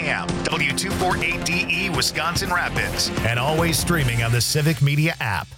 a.m. W248DE Wisconsin Rapids. And always streaming on the Civic Media app.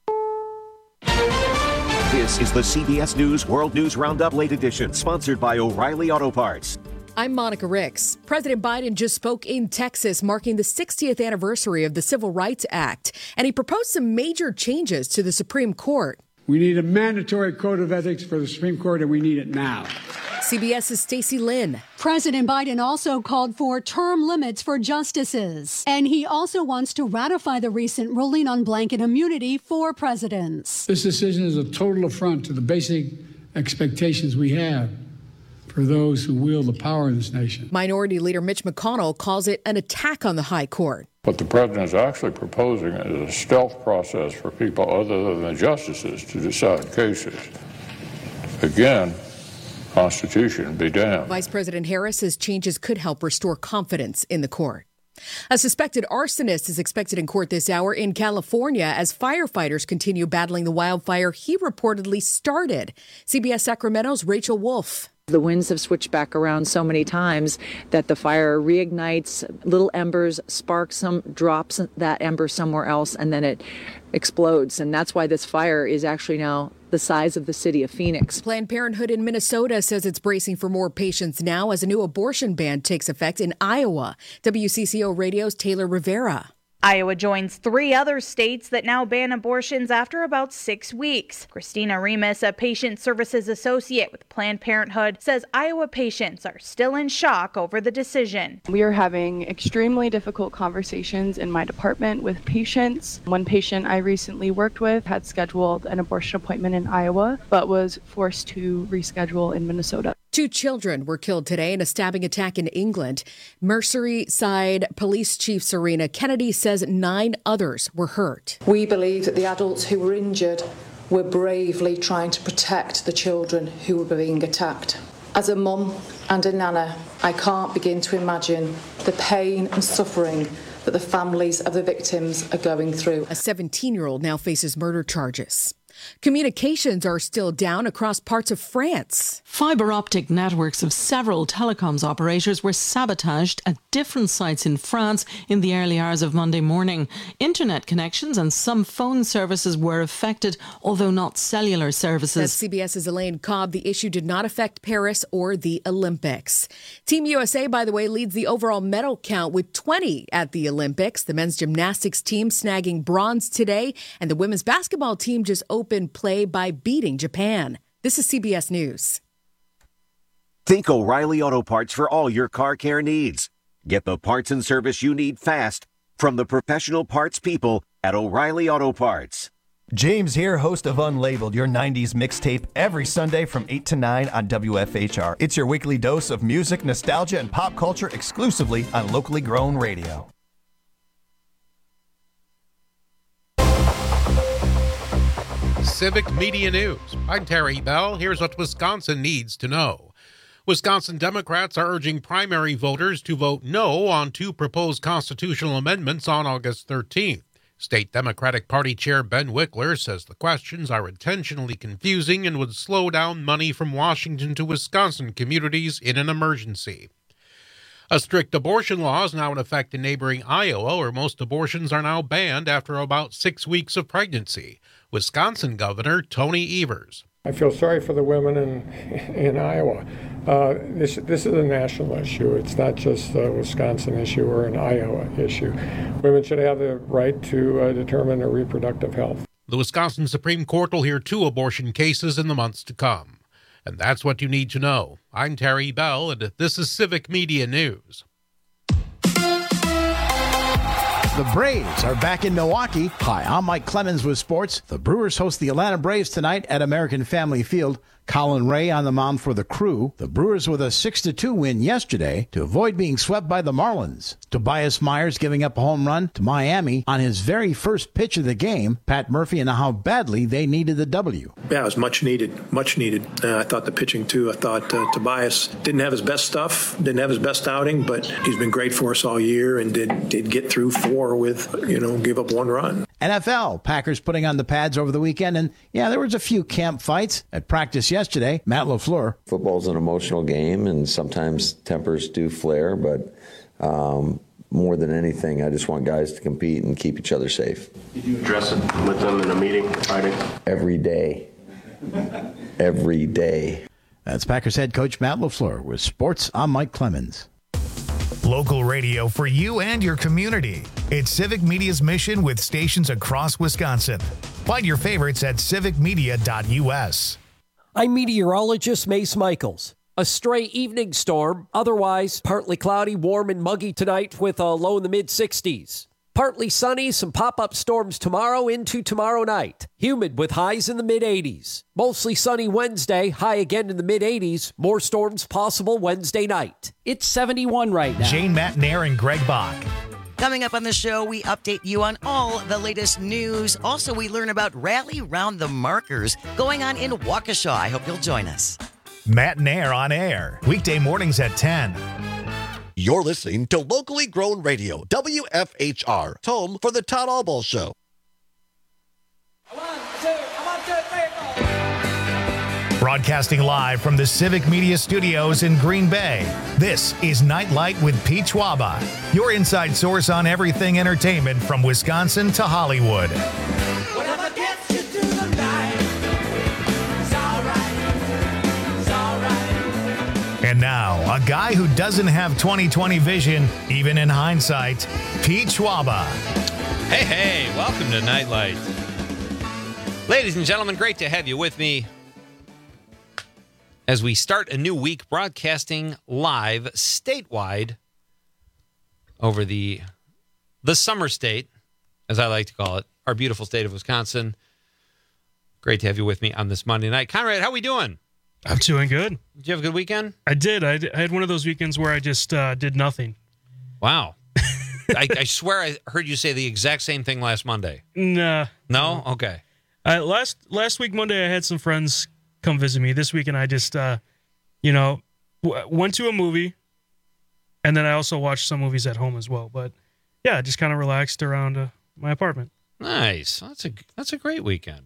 This is the CBS News World News Roundup Late Edition, sponsored by O'Reilly Auto Parts. I'm Monica Ricks. President Biden just spoke in Texas, marking the 60th anniversary of the Civil Rights Act, and he proposed some major changes to the Supreme Court. We need a mandatory code of ethics for the Supreme Court, and we need it now. CBS's Stacey Lynn. President Biden also called for term limits for justices, and he also wants to ratify the recent ruling on blanket immunity for presidents. This decision is a total affront to the basic expectations we have for those who wield the power in this nation. Minority Leader Mitch McConnell calls it an attack on the high court. What the president is actually proposing is a stealth process for people other than the justices to decide cases. Again, Constitution be damned. Vice President Harris says changes could help restore confidence in the court. A suspected arsonist is expected in court this hour in California as firefighters continue battling the wildfire he reportedly started. CBS Sacramento's Rachel Wolf. The winds have switched back around so many times that the fire reignites little embers, sparks some, drops that ember somewhere else, and then it explodes. And that's why this fire is actually now the size of the city of Phoenix. Planned Parenthood in Minnesota says it's bracing for more patients now as a new abortion ban takes effect in Iowa. WCCO Radio's Taylor Rivera. Iowa joins 3 other states that now ban abortions after about 6 weeks. Christina Remus, a patient services associate with Planned Parenthood, says Iowa patients are still in shock over the decision. We are having extremely difficult conversations in my department with patients. One patient I recently worked with had scheduled an abortion appointment in Iowa, but was forced to reschedule in Minnesota. 2 children were killed today in a stabbing attack in England. Merseyside Police Chief Serena Kennedy says 9 others were hurt. We believe that the adults who were injured were bravely trying to protect the children who were being attacked. As a mum and a nana, I can't begin to imagine the pain and suffering that the families of the victims are going through. A 17-year-old now faces murder charges. Communications are still down across parts of France. Fibre optic networks of several telecoms operators were sabotaged at different sites in France in the early hours of Monday morning. Internet connections and some phone services were affected, although not cellular services. That's CBS's Elaine Cobb. The issue did not affect Paris or the Olympics. Team USA, by the way, leads the overall medal count with 20 at the Olympics. The men's gymnastics team snagging bronze today, and the women's basketball team just opened play by beating Japan. This is CBS News. Think O'Reilly Auto Parts for all your car care needs. Get the parts and service you need fast from the professional parts people at O'Reilly Auto Parts. James here, host of Unlabeled, your 90s mixtape, every Sunday from 8 to 9 on WFHR. It's your weekly dose of music, nostalgia, and pop culture exclusively on locally grown radio. Civic Media News. I'm Terry Bell. Here's what Wisconsin needs to know. Wisconsin Democrats are urging primary voters to vote no on 2 proposed constitutional amendments on August 13th. State Democratic Party Chair Ben Wickler says the questions are intentionally confusing and would slow down money from Washington to Wisconsin communities in an emergency. A strict abortion law is now in effect in neighboring Iowa, where most abortions are now banned after about 6 weeks of pregnancy. Wisconsin Governor Tony Evers. I feel sorry for the women in Iowa. This is a national issue. It's not just a Wisconsin issue or an Iowa issue. Women should have the right to determine their reproductive health. The Wisconsin Supreme Court will hear 2 abortion cases in the months to come. And that's what you need to know. I'm Terry Bell, and this is Civic Media News. The Braves are back in Milwaukee. Hi, I'm Mike Clemens with sports. The Brewers host the Atlanta Braves tonight at American Family Field. Colin Ray on the mound for the Crew. The Brewers with a 6-2 win yesterday to avoid being swept by the Marlins. Tobias Myers giving up a home run to Miami on his very first pitch of the game. Pat Murphy and how badly they needed the W. Yeah, it was much needed. I thought the pitching, too. I thought Tobias didn't have his best stuff, didn't have his best outing, but he's been great for us all year and did get through 4 with, give up 1 run. NFL, Packers putting on the pads over the weekend, and there was a few camp fights at practice yesterday. Matt LaFleur. Football's an emotional game, and sometimes tempers do flare, but More than anything, I just want guys to compete and keep each other safe. Did you address it with them in a meeting Friday? Every day. Every day. That's Packers head coach Matt LaFleur with sports. I'm Mike Clemens. Local radio for you and your community. It's Civic Media's mission with stations across Wisconsin. Find your favorites at civicmedia.us. I'm meteorologist Mace Michaels. A stray evening storm, otherwise partly cloudy, warm and muggy tonight with a low in the mid-60s. Partly sunny, some pop-up storms tomorrow into tomorrow night. Humid with highs in the mid-80s. Mostly sunny Wednesday, high again in the mid-80s. More storms possible Wednesday night. It's 71 right now. Jane Matnair and Greg Bach. Coming up on the show, we update you on all the latest news. Also, we learn about Rally Round the Markers going on in Waukesha. I hope you'll join us. Matt Nair on air, weekday mornings at 10. You're listening to Locally Grown Radio, WFHR, home for the Todd Albaugh Show. 1, 2, 3, 4. Broadcasting live from the Civic Media Studios in Green Bay, this is Nightlight with Pete Schwaba, your inside source on everything entertainment from Wisconsin to Hollywood. Whatever gets you through the night, it's all right. And now, a guy who doesn't have 20/20 vision, even in hindsight, Pete Schwaba. Hey, welcome to Nightlight. Ladies and gentlemen, great to have you with me as we start a new week broadcasting live statewide over the summer state, as I like to call it, our beautiful state of Wisconsin. Great to have you with me on this Monday night. Conrad, how we doing? I'm doing good. Did you have a good weekend? I did. I had one of those weekends where I just did nothing. Wow. I swear I heard you say the exact same thing last Monday. Nah. No? Okay. Last week, Monday, I had some friends come visit me. This weekend, I just, went to a movie, and then I also watched some movies at home as well. But, yeah, I just kind of relaxed around my apartment. Nice. That's a great weekend.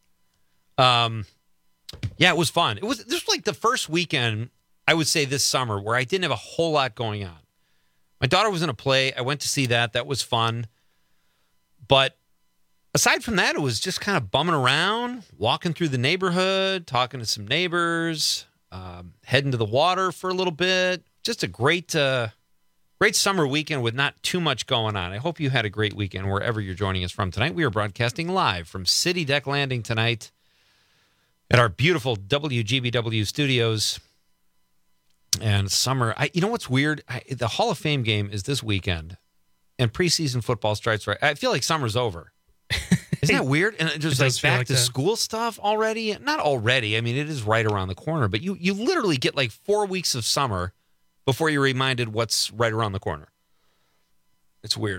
Yeah, it was fun. This was like the first weekend, I would say, this summer where I didn't have a whole lot going on. My daughter was in a play. I went to see that. That was fun. But aside from that, it was just kind of bumming around, walking through the neighborhood, talking to some neighbors, heading to the water for a little bit. Just a great summer weekend with not too much going on. I hope you had a great weekend wherever you're joining us from tonight. We are broadcasting live from City Deck Landing tonight at our beautiful WGBW studios. And summer, you know what's weird? The Hall of Fame game is this weekend, and preseason football starts right. I feel like summer's over. Isn't that weird? And just like back to school stuff already. Not already. I mean, it is right around the corner, but you literally get like 4 weeks of summer before you're reminded what's right around the corner. It's weird.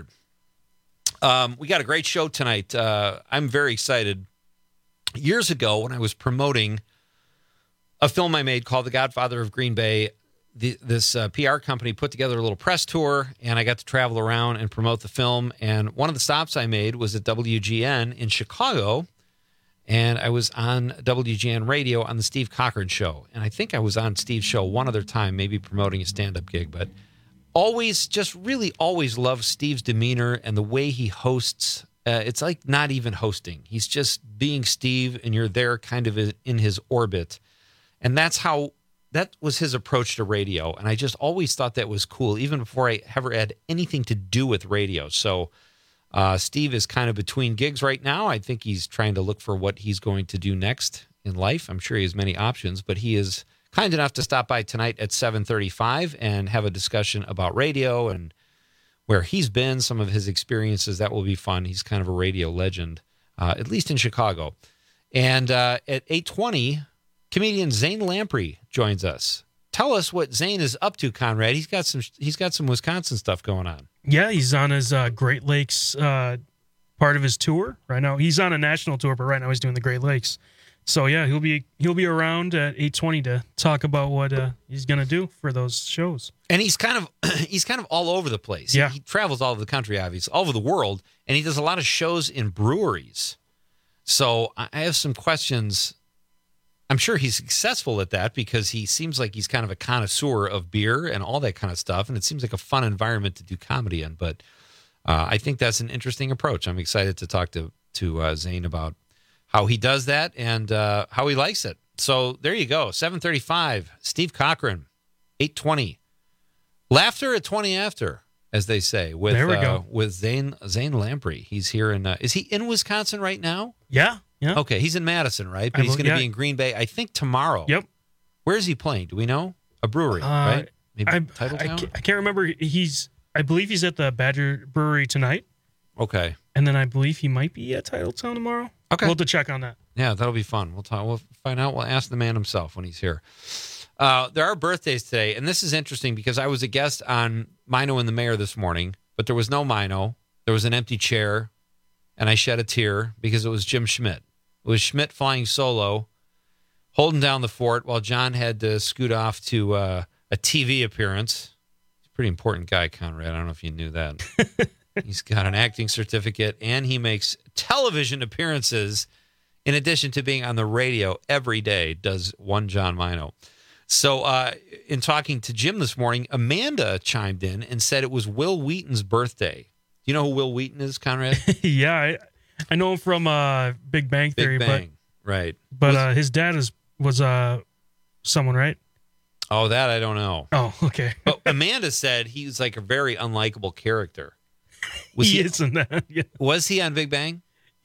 We got a great show tonight. I'm very excited. Years ago, when I was promoting a film I made called The Godfather of Green Bay, this PR company put together a little press tour, and I got to travel around and promote the film. And one of the stops I made was at WGN in Chicago, and I was on WGN Radio on the Steve Cochran Show. And I think I was on Steve's show one other time, maybe promoting a stand-up gig. But always love Steve's demeanor and the way he hosts. It's like not even hosting. He's just being Steve, and you're there kind of in his orbit. And that was his approach to radio. And I just always thought that was cool, even before I ever had anything to do with radio. So Steve is kind of between gigs right now. I think he's trying to look for what he's going to do next in life. I'm sure he has many options, but he is kind enough to stop by tonight at 7:35 and have a discussion about radio and where he's been, some of his experiences. That will be fun. He's kind of a radio legend, at least in Chicago. And at 8:20, comedian Zane Lamprey joins us. Tell us what Zane is up to, Conrad. He's got some Wisconsin stuff going on. Yeah, he's on his Great Lakes part of his tour right now. He's on a national tour, but right now he's doing the Great Lakes. So yeah, he'll be around at 8:20 to talk about what he's gonna do for those shows. And he's kind of all over the place. Yeah, he travels all over the country, obviously, all over the world, and he does a lot of shows in breweries. So I have some questions I'm sure he's successful at that because he seems like he's kind of a connoisseur of beer and all that kind of stuff. And it seems like a fun environment to do comedy in. But I think that's an interesting approach. I'm excited to talk to Zane about how he does that and how he likes it. So there you go. 7:35. Steve Cochran, 8:20. Laughter at 20 after, as they say. With, there we go. With Zane Lamprey. He's here in. Is he in Wisconsin right now? Yeah. Okay, he's in Madison, right? But he's going to be in Green Bay, I think, tomorrow. Yep. Where is he playing? Do we know? A brewery, right? Maybe Titletown? I can't remember. I believe he's at the Badger Brewery tonight. Okay. And then I believe he might be at Titletown tomorrow. Okay. We'll have to check on that. Yeah, that'll be fun. We'll find out. We'll ask the man himself when he's here. There are birthdays today, and this is interesting because I was a guest on Mino and the Mayor this morning, but there was no Mino. There was an empty chair, and I shed a tear because it was Jim Schmidt. It was Schmidt flying solo, holding down the fort while John had to scoot off to a TV appearance. He's a pretty important guy, Conrad. I don't know if you knew that. He's got an acting certificate, and he makes television appearances in addition to being on the radio every day, does one John Mino. So in talking to Jim this morning, Amanda chimed in and said it was Will Wheaton's birthday. Do you know who Will Wheaton is, Conrad? Yeah, I know him from Big Bang Theory. Big Bang, right. But his dad was someone, right? Oh, that I don't know. Oh, okay. But Amanda said he was like a very unlikable character. He is in that. Yeah. Was he on Big Bang?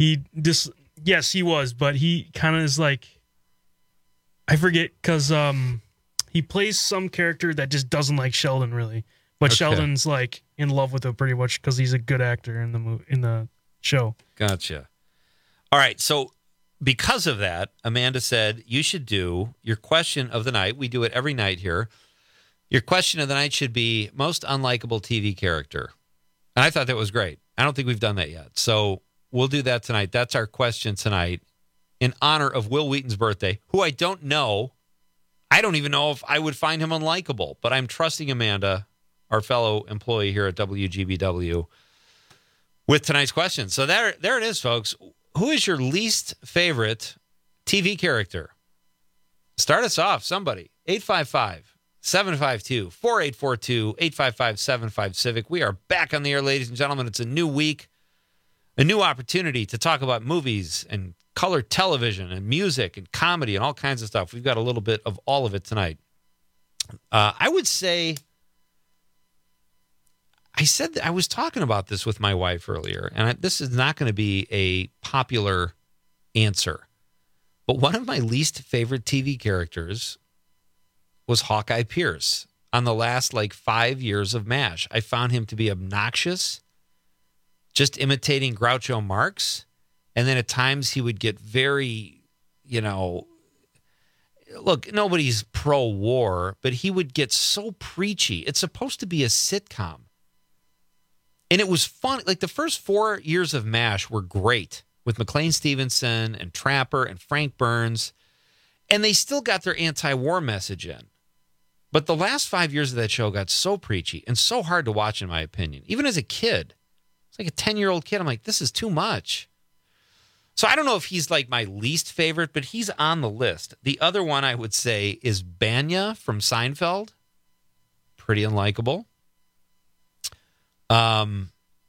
Yes, he was, but he kind of is like, I forget, because he plays some character that just doesn't like Sheldon really, but Okay. Sheldon's like in love with him pretty much because he's a good actor in the show. Gotcha. All right, so because of that, Amanda said you should do your question of the night. We do it every night here. Your question of the night should be most unlikable TV character. And I thought that was great. I don't think we've done that yet. So we'll do that tonight. That's our question tonight in honor of Will Wheaton's birthday, who I don't know. I don't even know if I would find him unlikable, but I'm trusting Amanda, our fellow employee here at WGBW, with tonight's question. So there it is, folks. Who is your least favorite TV character? Start us off, somebody. 855-752-4842, 855-75-CIVIC. We are back on the air, ladies and gentlemen. It's a new week, a new opportunity to talk about movies and color television and music and comedy and all kinds of stuff. We've got a little bit of all of it tonight. I would say, I was talking about this with my wife earlier, and this is not going to be a popular answer, but one of my least favorite TV characters was Hawkeye Pierce on the last 5 years of MASH. I found him to be obnoxious, just imitating Groucho Marx. And then at times he would get very, look, nobody's pro-war, but he would get so preachy. It's supposed to be a sitcom. And it was fun. The first 4 years of MASH were great with McLean Stevenson and Trapper and Frank Burns. And they still got their anti-war message in. But the last 5 years of that show got so preachy and so hard to watch, in my opinion. Even as a kid, it's like a 10-year-old kid. I'm like, this is too much. So I don't know if he's my least favorite, but he's on the list. The other one I would say is Banya from Seinfeld. Pretty unlikable. And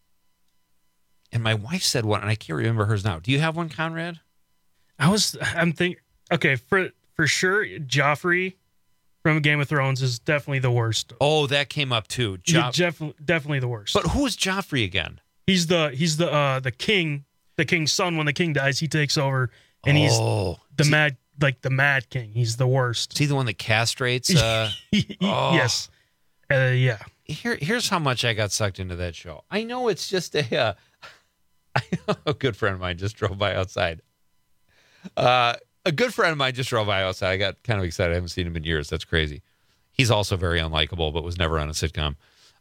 my wife said one, and I can't remember hers now. Do you have one, Conrad? I'm thinking, okay, for sure, Joffrey from Game of Thrones is definitely the worst. Oh, that came up too. Definitely the worst. But who is Joffrey again? He's the king. The king's son. When the king dies, he takes over, and he's the mad king. He's the worst. Is he the one that castrates? Yes. Yeah. Here's how much I got sucked into that show. I know it's just a good friend of mine just drove by outside. A good friend of mine just drove by outside. I got kind of excited. I haven't seen him in years. That's crazy. He's also very unlikable, but was never on a sitcom.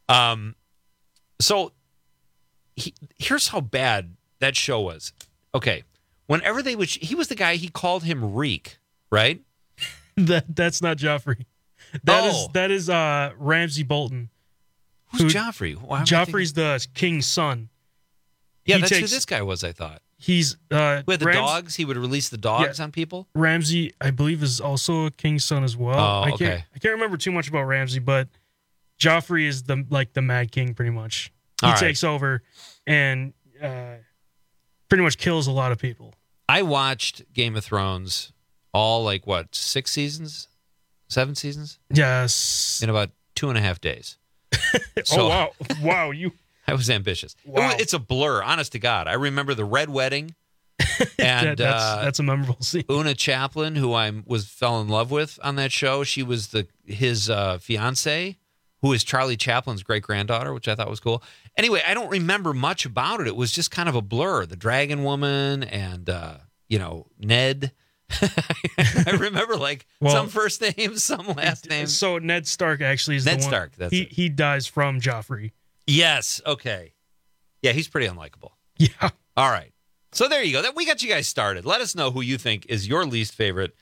So here's how bad that show was. Okay. Whenever they would, he was the guy, he called him Reek, right? That's not Joffrey. That is Ramsay Bolton. Who's Joffrey? Joffrey's the king's son. Yeah, that's who this guy was, I thought. With the Rams- dogs, he would release the dogs on people. Ramsey, I believe, is also a king's son as well. Oh, I okay. can't remember too much about Ramsey, but Joffrey is the Mad King pretty much. He All right. takes over and pretty much kills a lot of people. I watched Game of Thrones all 6 seasons, 7 seasons? Yes. In about 2.5 days. So, oh wow! You. I was ambitious. Wow. It's a blur, honest to God. I remember the Red Wedding, and that's a memorable scene. Una Chaplin, who fell in love with on that show. She was his fiance, who is Charlie Chaplin's great granddaughter, which I thought was cool. Anyway, I don't remember much about it. It was just kind of a blur. The Dragon Woman and Ned. I remember some first names, some last names. So Ned Stark actually is Ned the one. Stark. That's he dies from Joffrey. Yes. Okay. Yeah, he's pretty unlikable. Yeah. All right. So there you go. We got you guys started. Let us know who you think is your least favorite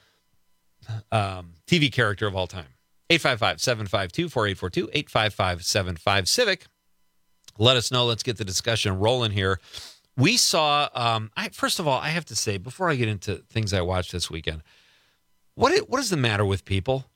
TV character of all time. 855-752-4842, 855-75-CIVIC. Let us know. Let's get the discussion rolling here. We saw, first of all, I have to say, before I get into things I watched this weekend, what is the matter with people?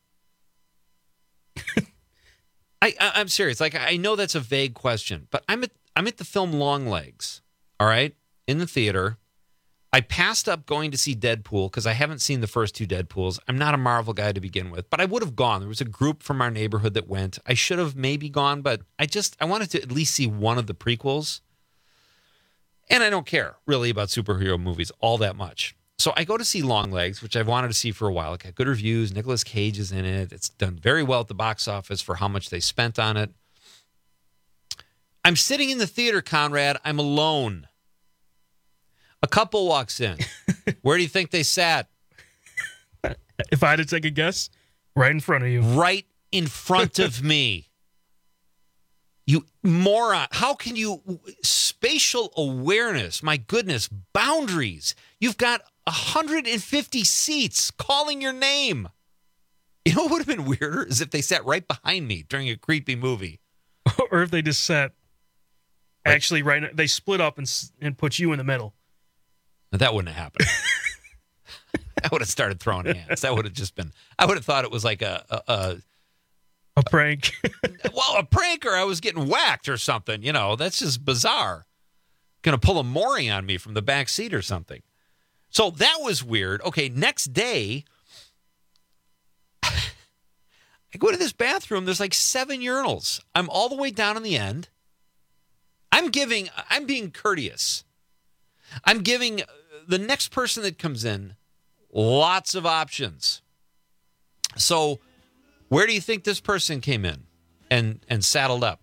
I'm serious. I know that's a vague question, but I'm at the film Longlegs, all right, in the theater. I passed up going to see Deadpool because I haven't seen the first 2 Deadpools. I'm not a Marvel guy to begin with, but I would have gone. There was a group from our neighborhood that went. I should have maybe gone, but I wanted to at least see one of the prequels. And I don't care really about superhero movies all that much. So I go to see Longlegs, which I've wanted to see for a while. It got good reviews. Nicolas Cage is in it. It's done very well at the box office for how much they spent on it. I'm sitting in the theater, Conrad. I'm alone. A couple walks in. Where do you think they sat? If I had to take a guess, right in front of you. Right in front of me. You moron. How can you... Spatial awareness. My goodness. Boundaries. You've got 150 seats calling your name. You know what would have been weirder is if they sat right behind me during a creepy movie. Or if they just sat actually right... They split up and put you in the middle. Now, that wouldn't have happened. I would have started throwing hands. That would have just been... I would have thought it was like a prank. Well, a prank, or I was getting whacked or something. That's just bizarre. Going to pull a Maury on me from the back seat or something. So that was weird. Okay, next day, I go to this bathroom. There's 7 urinals. I'm all the way down in the end. I'm being courteous. I'm giving the next person that comes in lots of options. So where do you think this person came in and saddled up?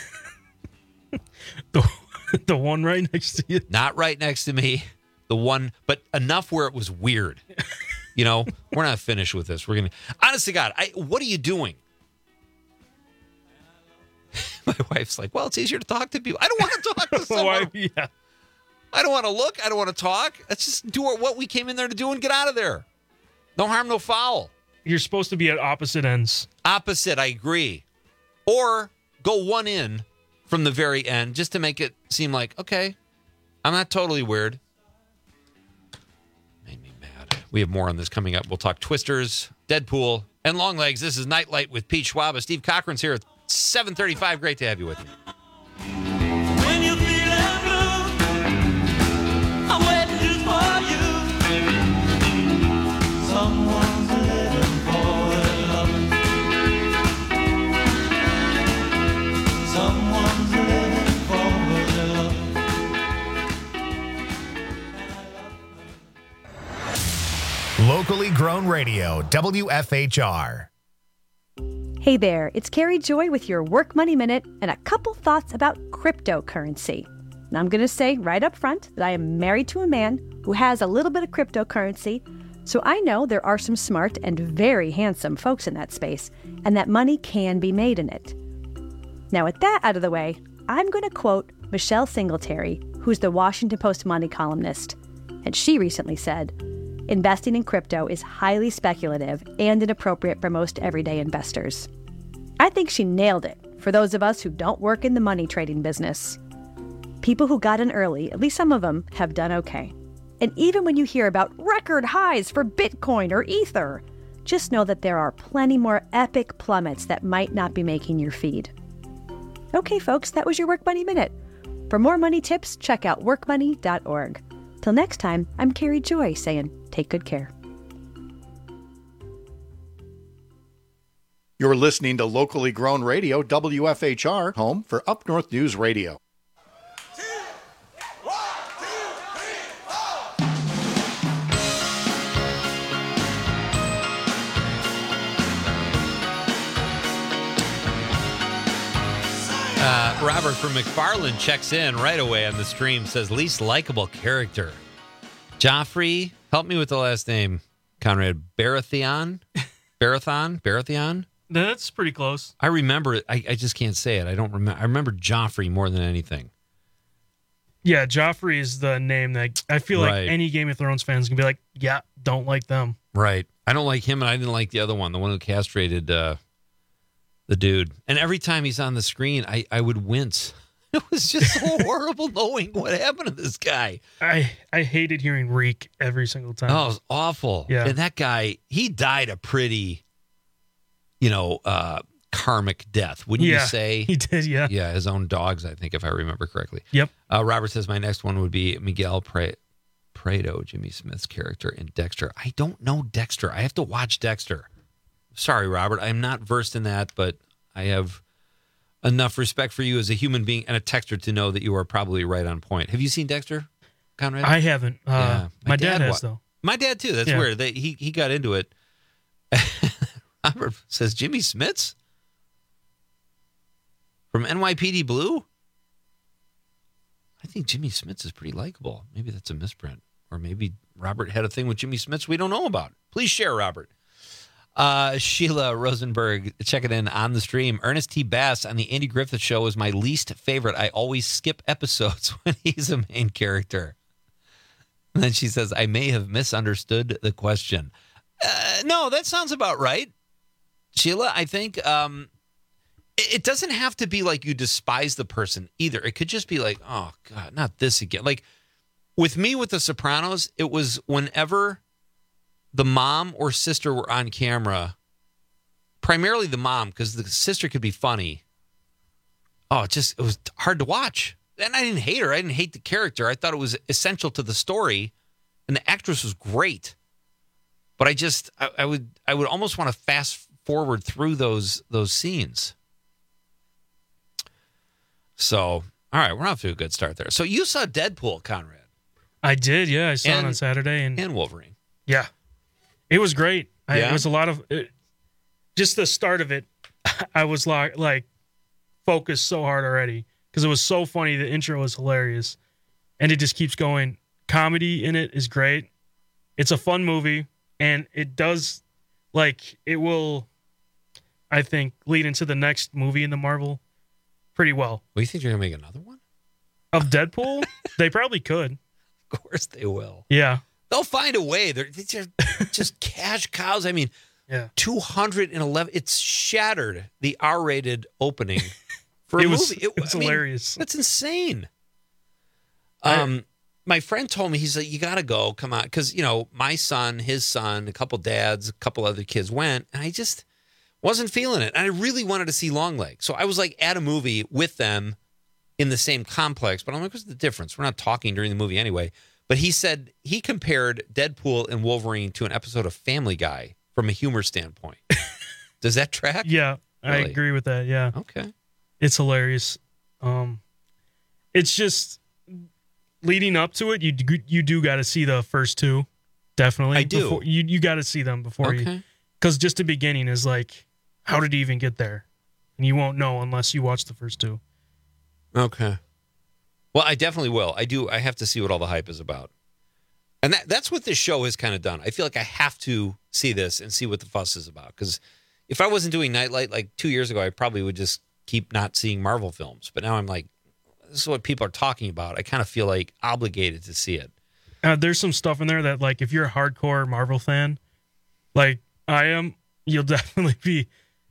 The one right next to you? Not right next to me. The one, but enough where it was weird. We're not finished with this. We're going to... Honest to God, what are you doing? My wife's like, well, it's easier to talk to people. I don't want to talk to someone. Yeah. I don't want to look. I don't want to talk. Let's just do what we came in there to do and get out of there. No harm, no foul. You're supposed to be at opposite ends. Opposite, I agree. Or go one in from the very end just to make it seem like, okay, I'm not totally weird. Made me mad. We have more on this coming up. We'll talk Twisters, Deadpool, and Longlegs. This is Nightlight with Pete Schwab. Steve Cochran's here at 7:35. Great to have you with me. When you feeling blue, I'm waiting just for you. Someone's living for love. Someone's living for love. Locally grown radio, WFHR. Hey there, it's Carrie Joy with your Work Money Minute and a couple thoughts about cryptocurrency. Now, I'm going to say right up front that I am married to a man who has a little bit of cryptocurrency, so I know there are some smart and very handsome folks in that space, and that money can be made in it. Now, with that out of the way, I'm going to quote Michelle Singletary, who's the Washington Post money columnist, and she recently said, "Investing in crypto is highly speculative and inappropriate for most everyday investors." I think she nailed it for those of us who don't work in the money trading business. People who got in early, at least some of them, have done okay. And even when you hear about record highs for Bitcoin or Ether, just know that there are plenty more epic plummets that might not be making your feed. Okay, folks, that was your Work Money Minute. For more money tips, check out workmoney.org. Till next time, I'm Carrie Joy saying, take good care. You're listening to locally grown radio, WFHR, home for Up North News Radio. Robert from McFarland checks in right away on the stream, says least likable character. Joffrey, help me with the last name, Conrad. Baratheon? Baratheon? That's pretty close. I remember it. I just can't say it. I don't remember. I remember Joffrey more than anything. Yeah, Joffrey is the name that I feel like any Game of Thrones fans can be like, yeah, don't like them. Right. I don't like him, and I didn't like the other one, the one who castrated the dude. And every time he's on the screen, I would wince. It was just so horrible knowing what happened to this guy. I hated hearing reek every single time. Oh, it was awful. Yeah. And that guy, he died a pretty, karmic death, wouldn't you say? He did, yeah. Yeah, his own dogs, I think, if I remember correctly. Yep. Robert says my next one would be Miguel Prado, Jimmy Smith's character in Dexter. I don't know Dexter. I have to watch Dexter. Sorry, Robert. I'm not versed in that, but I have enough respect for you as a human being and a texter to know that you are probably right on point. Have you seen Dexter, Conrad? I haven't. My dad has, though. My dad, too. That's weird. He got into it. Robert says, Jimmy Smits? From NYPD Blue? I think Jimmy Smits is pretty likable. Maybe that's a misprint. Or maybe Robert had a thing with Jimmy Smits we don't know about. Please share, Robert. Sheila Rosenberg checking in on the stream. Ernest T. Bass on the Andy Griffith Show is my least favorite. I always skip episodes when he's a main character. And then she says, I may have misunderstood the question. No, that sounds about right. Sheila, I think it doesn't have to be like you despise the person either. It could just be like, oh, God, not this again. Like with me with The Sopranos, it was whenever the mom or sister were on camera, primarily the mom, because the sister could be funny. Oh, it was hard to watch. And I didn't hate her. I didn't hate the character. I thought it was essential to the story, and the actress was great. But I would almost want to fast forward through those scenes. So, all right, we're off to a good start there. So you saw Deadpool, Conrad? I did, yeah. I saw it on Saturday. And Wolverine. Yeah. It was great. It was a lot of just the start of it. I was like focused so hard already because it was so funny. The intro was hilarious, and it just keeps going. Comedy in it is great. It's a fun movie, and it does it will, I think, lead into the next movie in the Marvel pretty well. Well, you think they're gonna make another one of Deadpool? They probably could. Of course they will. Yeah. They'll find a way. They're just cash cows. I mean, 211. It's shattered the R-rated opening for a movie. It's hilarious. That's insane. My friend told me, he's like, you got to go. Come on. Because, my son, his son, a couple dads, a couple other kids went. And I just wasn't feeling it. And I really wanted to see Longleg. So I was at a movie with them in the same complex. But I'm like, what's the difference? We're not talking during the movie anyway. But he said he compared Deadpool and Wolverine to an episode of Family Guy from a humor standpoint. Does that track? Yeah, really? I agree with that. Yeah. Okay. It's hilarious. It's just leading up to it. You do got to see the first two, definitely. I do. You got to see them before you, because just the beginning is how did he even get there? And you won't know unless you watch the first two. Okay. Well, I definitely will. I have to see what all the hype is about. And that's what this show has kind of done. I feel like I have to see this and see what the fuss is about. Because if I wasn't doing Nightlight 2 years ago, I probably would just keep not seeing Marvel films. But now I'm like, this is what people are talking about. I kind of feel obligated to see it. There's some stuff in there that if you're a hardcore Marvel fan, like I am, you'll definitely be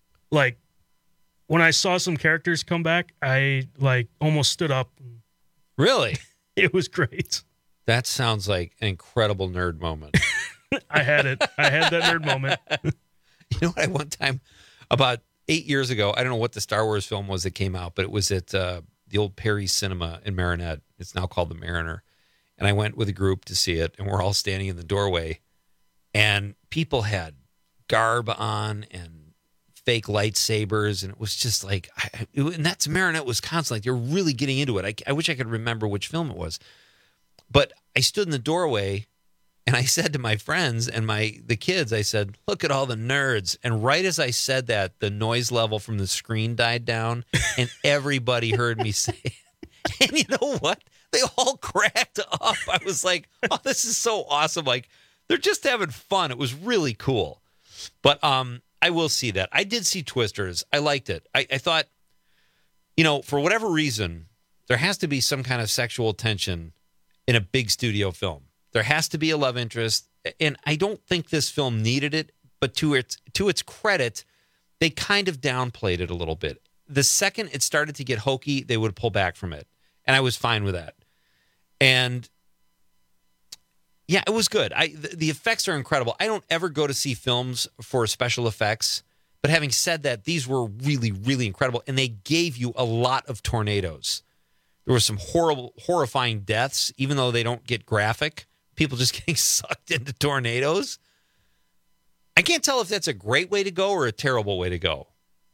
when I saw some characters come back, I almost stood up and Really? It was great. That sounds like an incredible nerd moment. I had it. I had that nerd moment. You know what? One time, about 8 years ago, I don't know what the Star Wars film was that came out, but it was at the old Perry Cinema in Marinette. It's now called the Mariner. And I went with a group to see it, and we're all standing in the doorway. And people had garb on and fake lightsabers, and it was just like, and that's Marinette, Wisconsin. Like, they're really getting into it. I wish I could remember which film it was. But I stood in the doorway, and I said to my friends and the kids, I said, look at all the nerds. And right as I said that, the noise level from the screen died down, and everybody heard me say it. And you know what? They all cracked up. I was like, oh, this is so awesome. Like, they're just having fun. It was really cool. But I will see that. I did see Twisters. I liked it. I thought, for whatever reason, there has to be some kind of sexual tension in a big studio film. There has to be a love interest. And I don't think this film needed it, but to its credit, they kind of downplayed it a little bit. The second it started to get hokey, they would pull back from it. And I was fine with that. And yeah, it was good. The effects are incredible. I don't ever go to see films for special effects, but having said that, these were really, really incredible, and they gave you a lot of tornadoes. There were some horrifying deaths, even though they don't get graphic. People just getting sucked into tornadoes. I can't tell if that's a great way to go or a terrible way to go.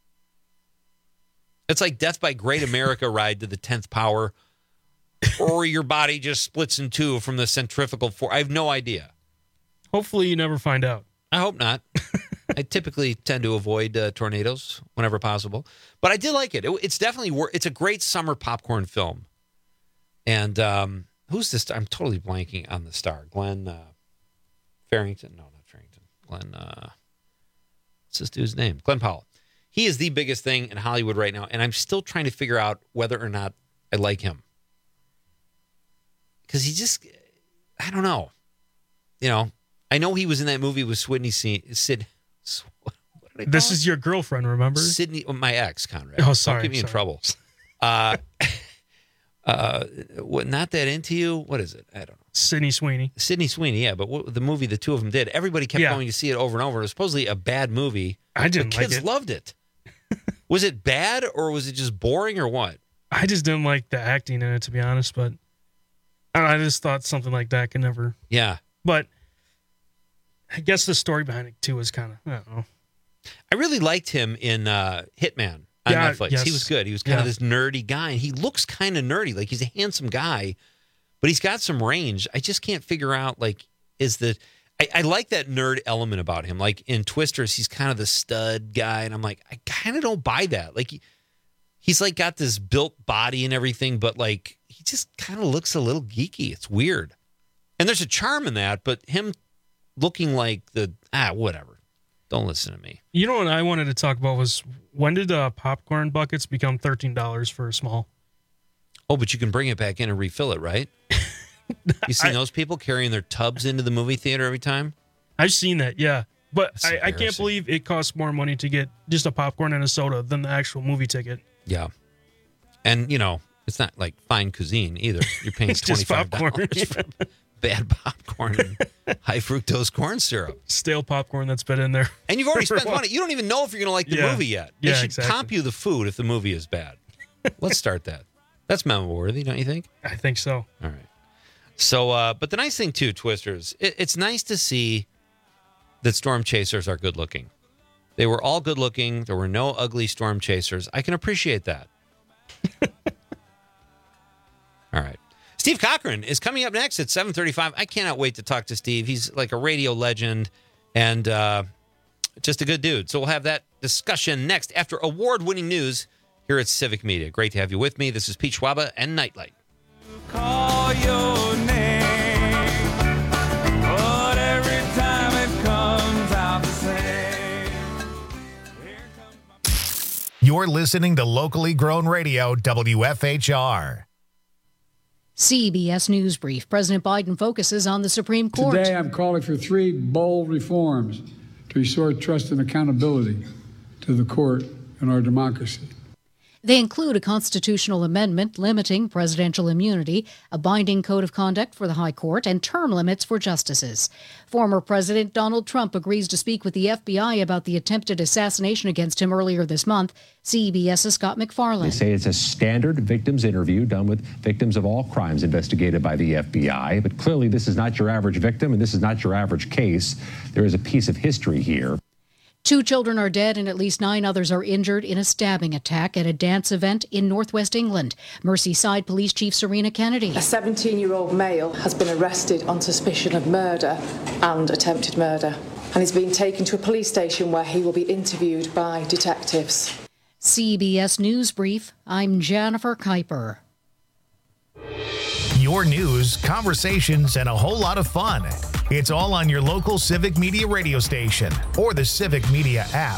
It's like Death by Great America ride to the 10th power, or your body just splits in two from the centrifugal force. I have no idea. Hopefully you never find out. I hope not. I typically tend to avoid tornadoes whenever possible. But I did like it. It's definitely it's a great summer popcorn film. And who's this? I'm totally blanking on the star. Glenn Farrington? No, not Farrington. Glenn, what's this dude's name? Glenn Powell. He is the biggest thing in Hollywood right now, and I'm still trying to figure out whether or not I like him. Because he just, I don't know. I know he was in that movie with Sid. This is your girlfriend, remember? Sydney, my ex, Conrad. Oh, sorry. Don't get me in trouble. Not That Into You? What is it? I don't know. Sydney Sweeney. Sydney Sweeney, yeah. But the movie the two of them did, everybody kept going to see it over and over. It was supposedly a bad movie. I didn't like it. Kids loved it. Was it bad, or was it just boring, or what? I just didn't like the acting in it, to be honest. But I just thought something like that could never. Yeah. But I guess the story behind it, too, was kind of, I don't know. I really liked him in Hitman on Netflix. Yes. He was good. He was kind of this nerdy guy, and he looks kind of nerdy. Like, he's a handsome guy, but he's got some range. I just can't figure out, like, I like that nerd element about him. Like, in Twisters, he's kind of the stud guy, and I'm like, I kind of don't buy that. Like, he's, like, got this built body and everything, but, like, he just kind of looks a little geeky. It's weird. And there's a charm in that, but him looking like whatever. Don't listen to me. You know what I wanted to talk about was, when did popcorn buckets become $13 for a small? Oh, but you can bring it back in and refill it, right? You seen those people carrying their tubs into the movie theater every time? I've seen that, yeah. But I can't believe it costs more money to get just a popcorn and a soda than the actual movie ticket. Yeah. And, it's not like fine cuisine either. You're paying $25 for bad popcorn and high fructose corn syrup. Stale popcorn that's been in there. And you've already spent money. You don't even know if you're going to like the movie yet. They should comp you the food if the movie is bad. Let's start that. That's memo worthy, don't you think? I think so. All right. So, but the nice thing too, Twisters, it's nice to see that storm chasers are good looking. They were all good looking. There were no ugly storm chasers. I can appreciate that. All right. Steve Cochran is coming up next at 7:35. I cannot wait to talk to Steve. He's like a radio legend and just a good dude. So we'll have that discussion next after award-winning news here at Civic Media. Great to have you with me. This is Pete Schwaba and Nightlight. Call your name, but every time it comes out the same. You're listening to locally grown radio, WFHR. CBS News Brief. President Biden focuses on the Supreme Court. Today, I'm calling for 3 bold reforms to restore trust and accountability to the court and our democracy. They include a constitutional amendment limiting presidential immunity, a binding code of conduct for the High Court, and term limits for justices. Former President Donald Trump agrees to speak with the FBI about the attempted assassination against him earlier this month. CBS's Scott McFarland. They say it's a standard victims interview done with victims of all crimes investigated by the FBI. But clearly this is not your average victim, and this is not your average case. There is a piece of history here. 2 children are dead and at least 9 others are injured in a stabbing attack at a dance event in northwest England. Merseyside Police Chief Serena Kennedy. A 17-year-old male has been arrested on suspicion of murder and attempted murder, and he's been taken to a police station where he will be interviewed by detectives. CBS News Brief, I'm Jennifer Kuiper. Your news, conversations, and a whole lot of fun. It's all on your local Civic Media radio station or the Civic Media app.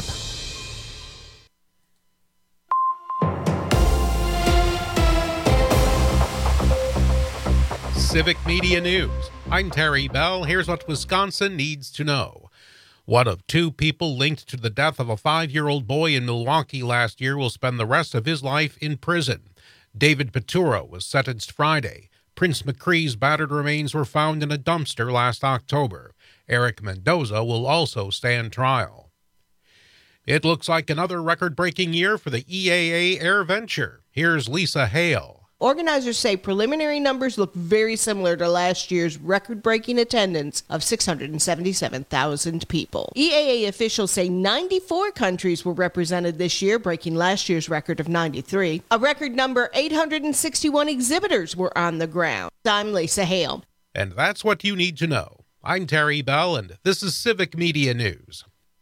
Civic Media News. I'm Terry Bell. Here's what Wisconsin needs to know. One of 2 people linked to the death of a 5-year-old boy in Milwaukee last year will spend the rest of his life in prison. David Peturo was sentenced Friday. Prince McCree's battered remains were found in a dumpster last October. Eric Mendoza will also stand trial. It looks like another record-breaking year for the EAA Air Venture. Here's Lisa Hale. Organizers say preliminary numbers look very similar to last year's record-breaking attendance of 677,000 people. EAA officials say 94 countries were represented this year, breaking last year's record of 93. A record number 861 exhibitors were on the ground. I'm Lisa Hale. And that's what you need to know. I'm Terry Bell, and this is Civic Media News.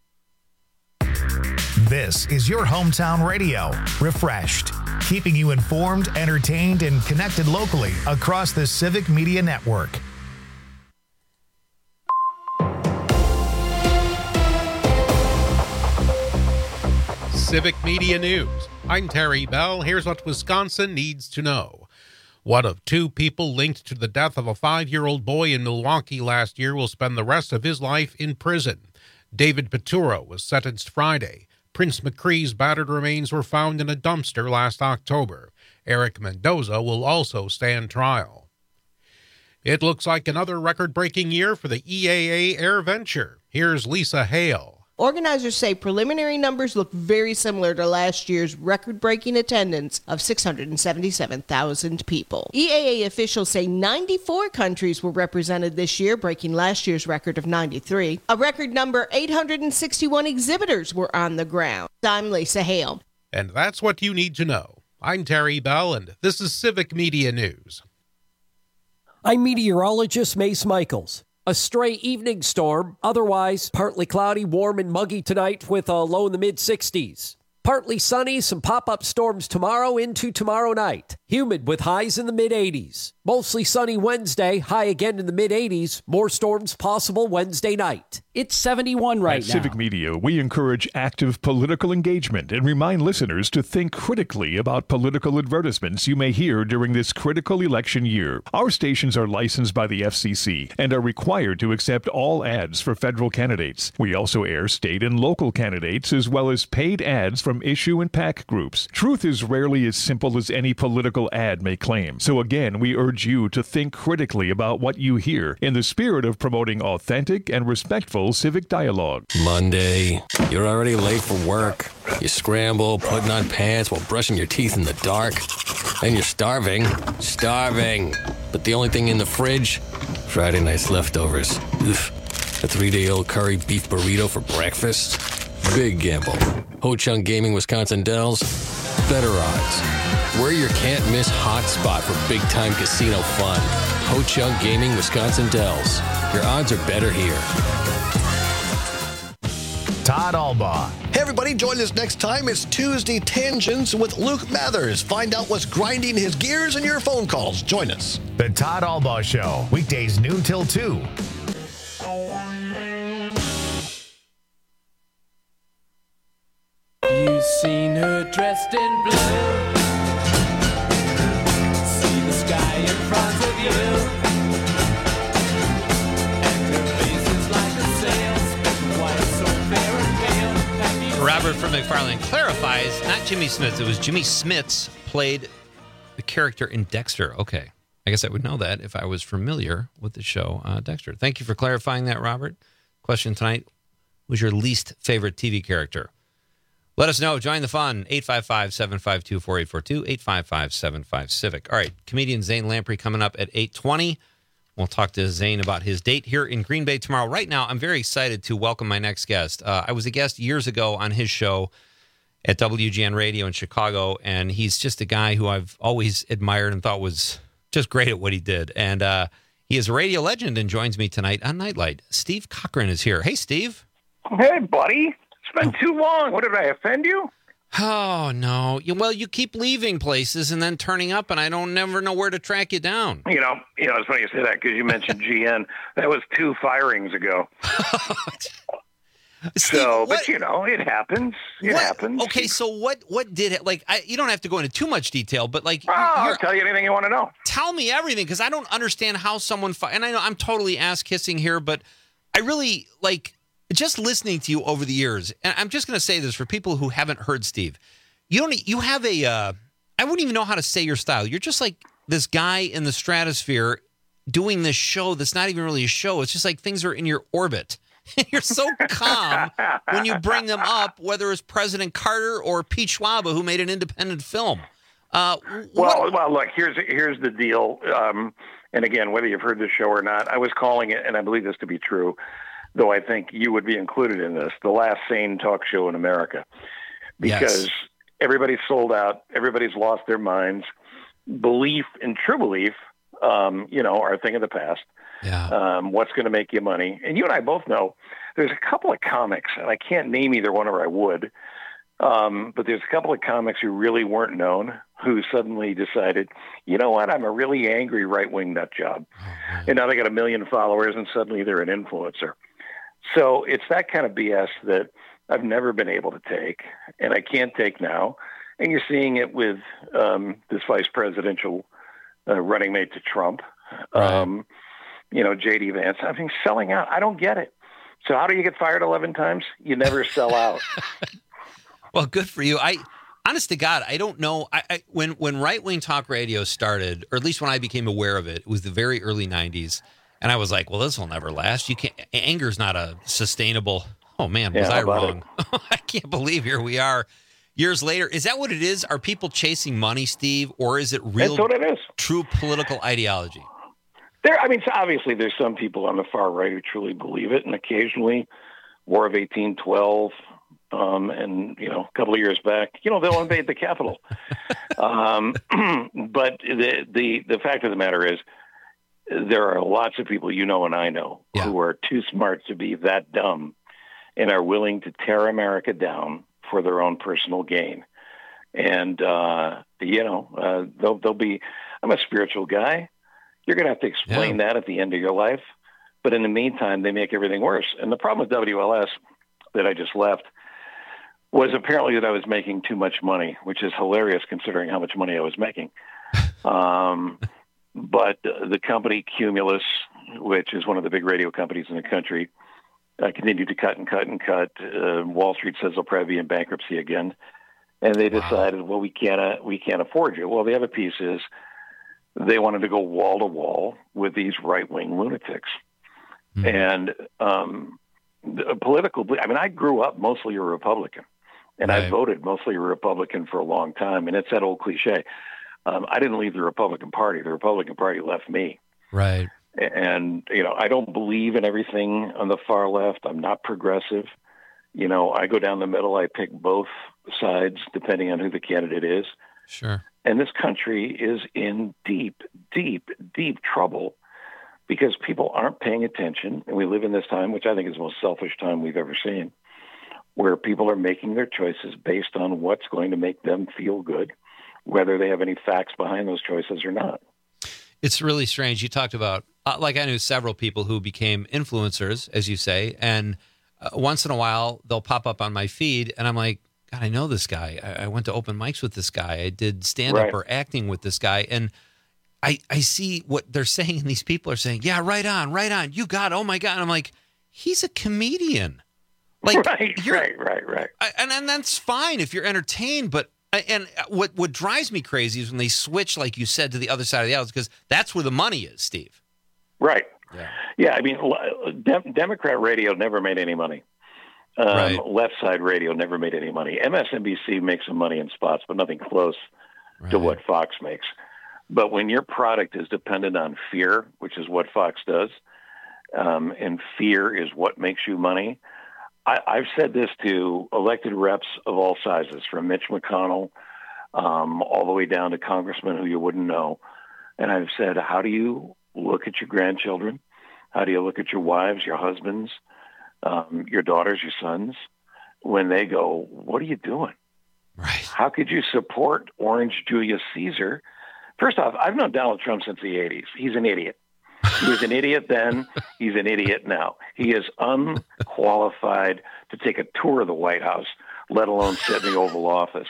This is your hometown radio, refreshed, keeping you informed, entertained, and connected locally across the Civic Media Network. Civic Media News. I'm Terry Bell. Here's what Wisconsin needs to know. One of 2 people linked to the death of a 5-year-old boy in Milwaukee last year will spend the rest of his life in prison. David Peturo was sentenced Friday. Prince McCree's battered remains were found in a dumpster last October. Eric Mendoza will also stand trial. It looks like another record-breaking year for the EAA Air Venture. Here's Lisa Hale. Organizers say preliminary numbers look very similar to last year's record-breaking attendance of 677,000 people. EAA officials say 94 countries were represented this year, breaking last year's record of 93. A record number 861 exhibitors were on the ground. I'm Lisa Hale. And that's what you need to know. I'm Terry Bell, and this is Civic Media News. I'm meteorologist Mace Michaels. A stray evening storm, otherwise partly cloudy, warm and muggy tonight with a low in the mid-60s. Partly sunny, some pop-up storms tomorrow into tomorrow night. Humid with highs in the mid-80s. Mostly sunny Wednesday, high again in the mid-80s. More storms possible Wednesday night. It's 71 right now. At Civic Media, we encourage active political engagement and remind listeners to think critically about political advertisements you may hear during this critical election year. Our stations are licensed by the FCC and are required to accept all ads for federal candidates. We also air state and local candidates as well as paid ads from issue and PAC groups. Truth is rarely as simple as any political ad may claim. So again, we urge you to think critically about what you hear in the spirit of promoting authentic and respectful civic dialogue. Monday, you're already late for work. You scramble, putting on pants while brushing your teeth in the dark. Then you're starving. But the only thing in the fridge, Friday night's leftovers. Oof. A 3-day-old curry beef burrito for breakfast. Big gamble. Ho-Chunk Gaming Wisconsin Dells, better odds. We're your can't-miss hotspot for big-time casino fun. Ho-Chunk Gaming Wisconsin Dells. Your odds are better here. Todd Albaugh. Hey everybody, join us next time. It's Tuesday Tangents with Luke Mathers. Find out what's grinding his gears in your phone calls. Join us. The Todd Albaugh Show, weekdays noon till 2. You've seen her dressed in blue. See the sky in front of you. And her face is like a sail, spinning white, so fair and pale. Robert from McFarland clarifies guys, not Jimmy Smits. It was Jimmy Smits played the character in Dexter. Okay. I guess I would know that if I was familiar with the show Dexter. Thank you for clarifying that, Robert. Question tonight, was your least favorite TV character? Let us know. Join the fun. 855-752-4842, 855-75-CIVIC. All right, comedian Zane Lamprey coming up at 8:20. We'll talk to Zane about his date here in Green Bay tomorrow. Right now, I'm very excited to welcome my next guest. I was a guest years ago on his show at WGN Radio in Chicago, and he's just a guy who I've always admired and thought was just great at what he did. And he is a radio legend and joins me tonight on Nightlight. Steve Cochran is here. Hey, Steve. Hey, buddy. It's been too long. What, did I offend you? Oh, no. Well, you keep leaving places and then turning up, and I never know where to track you down. You know, it's funny you say that because you mentioned GN. That was 2 firings ago. Steve, but it happens. It happens. Okay, so what did it, like, you don't have to go into too much detail, but like... I'll tell you anything you want to know. Tell me everything, because I don't understand how someone... and I know I'm totally ass-kissing here, but I really, like, just listening to you over the years, and I'm just going to say this for people who haven't heard Steve, you have a... I wouldn't even know how to say your style. You're just like this guy in the stratosphere doing this show that's not even really a show. It's just like things are in your orbit. You're so calm when you bring them up, whether it's President Carter or Pete Schwaba, who made an independent film. Well, look, here's the deal. And again, whether you've heard this show or not, I was calling it, and I believe this to be true, though I think you would be included in this, the last sane talk show in America. Because everybody's sold out. Everybody's lost their minds. Belief and true belief, are a thing of the past. Yeah. What's going to make you money? And you and I both know there's a couple of comics, and I can't name either one or I would, but there's a couple of comics who really weren't known who suddenly decided, you know what, I'm a really angry right-wing nut job. And now they got 1 million followers, and suddenly they're an influencer. So it's that kind of BS that I've never been able to take, and I can't take now. And you're seeing it with this vice presidential running mate to Trump. Right. J.D. Vance, I mean, selling out. I don't get it. So how do you get fired 11 times? You never sell out. Well, good for you. Honest to God, I don't know. When right-wing talk radio started, or at least when I became aware of it, it was the very early 90s. And I was like, well, this will never last. Anger's not a sustainable. Oh, man, was I wrong? I can't believe here we are years later. Is that what it is? Are people chasing money, Steve, or is it real? That's what it is. True political ideology? So obviously there's some people on the far right who truly believe it, and occasionally War of 1812, and a couple of years back, they'll invade the Capitol. But the fact of the matter is, there are lots of people and I know who are too smart to be that dumb, and are willing to tear America down for their own personal gain. And they'll be. I'm a spiritual guy. You're going to have to explain that at the end of your life. But in the meantime, they make everything worse. And the problem with WLS that I just left was apparently that I was making too much money, which is hilarious considering how much money I was making. But the company Cumulus, which is one of the big radio companies in the country, continued to cut and cut and cut. Wall Street says they'll probably be in bankruptcy again. And they decided, well, we can't afford you. Well, the other piece is, they wanted to go wall to wall with these right-wing lunatics. And I grew up mostly a Republican, and I voted mostly a Republican for a long time. And it's that old cliche. I didn't leave the Republican Party. The Republican Party left me. Right. And, I don't believe in everything on the far left. I'm not progressive. I go down the middle. I pick both sides depending on who the candidate is. Sure. And this country is in deep, deep, deep trouble because people aren't paying attention. And we live in this time, which I think is the most selfish time we've ever seen, where people are making their choices based on what's going to make them feel good, whether they have any facts behind those choices or not. It's really strange. You talked about, I knew several people who became influencers, as you say, and once in a while they'll pop up on my feed and I'm like, God, I know this guy. I went to open mics with this guy. I did stand-up or acting with this guy. And I see what they're saying, and these people are saying, yeah, right on. You got it. Oh, my God. And I'm like, he's a comedian. Like, right. And that's fine if you're entertained, but and what drives me crazy is when they switch, like you said, to the other side of the aisle, because that's where the money is, Steve. Right. Yeah. I mean, Democrat radio never made any money. Left side radio never made any money. MSNBC makes some money in spots, but nothing close to what Fox makes. But when your product is dependent on fear, which is what Fox does, and fear is what makes you money. I've said this to elected reps of all sizes, from Mitch McConnell all the way down to congressmen who you wouldn't know. And I've said, how do you look at your grandchildren? How do you look at your wives, your husbands, your daughters, your sons, when they go, what are you doing? Right. How could you support Orange Julius Caesar? First off, I've known Donald Trump since the 80s. He's an idiot. He was an idiot then. He's an idiot now. He is unqualified to take a tour of the White House, let alone sit in the Oval Office.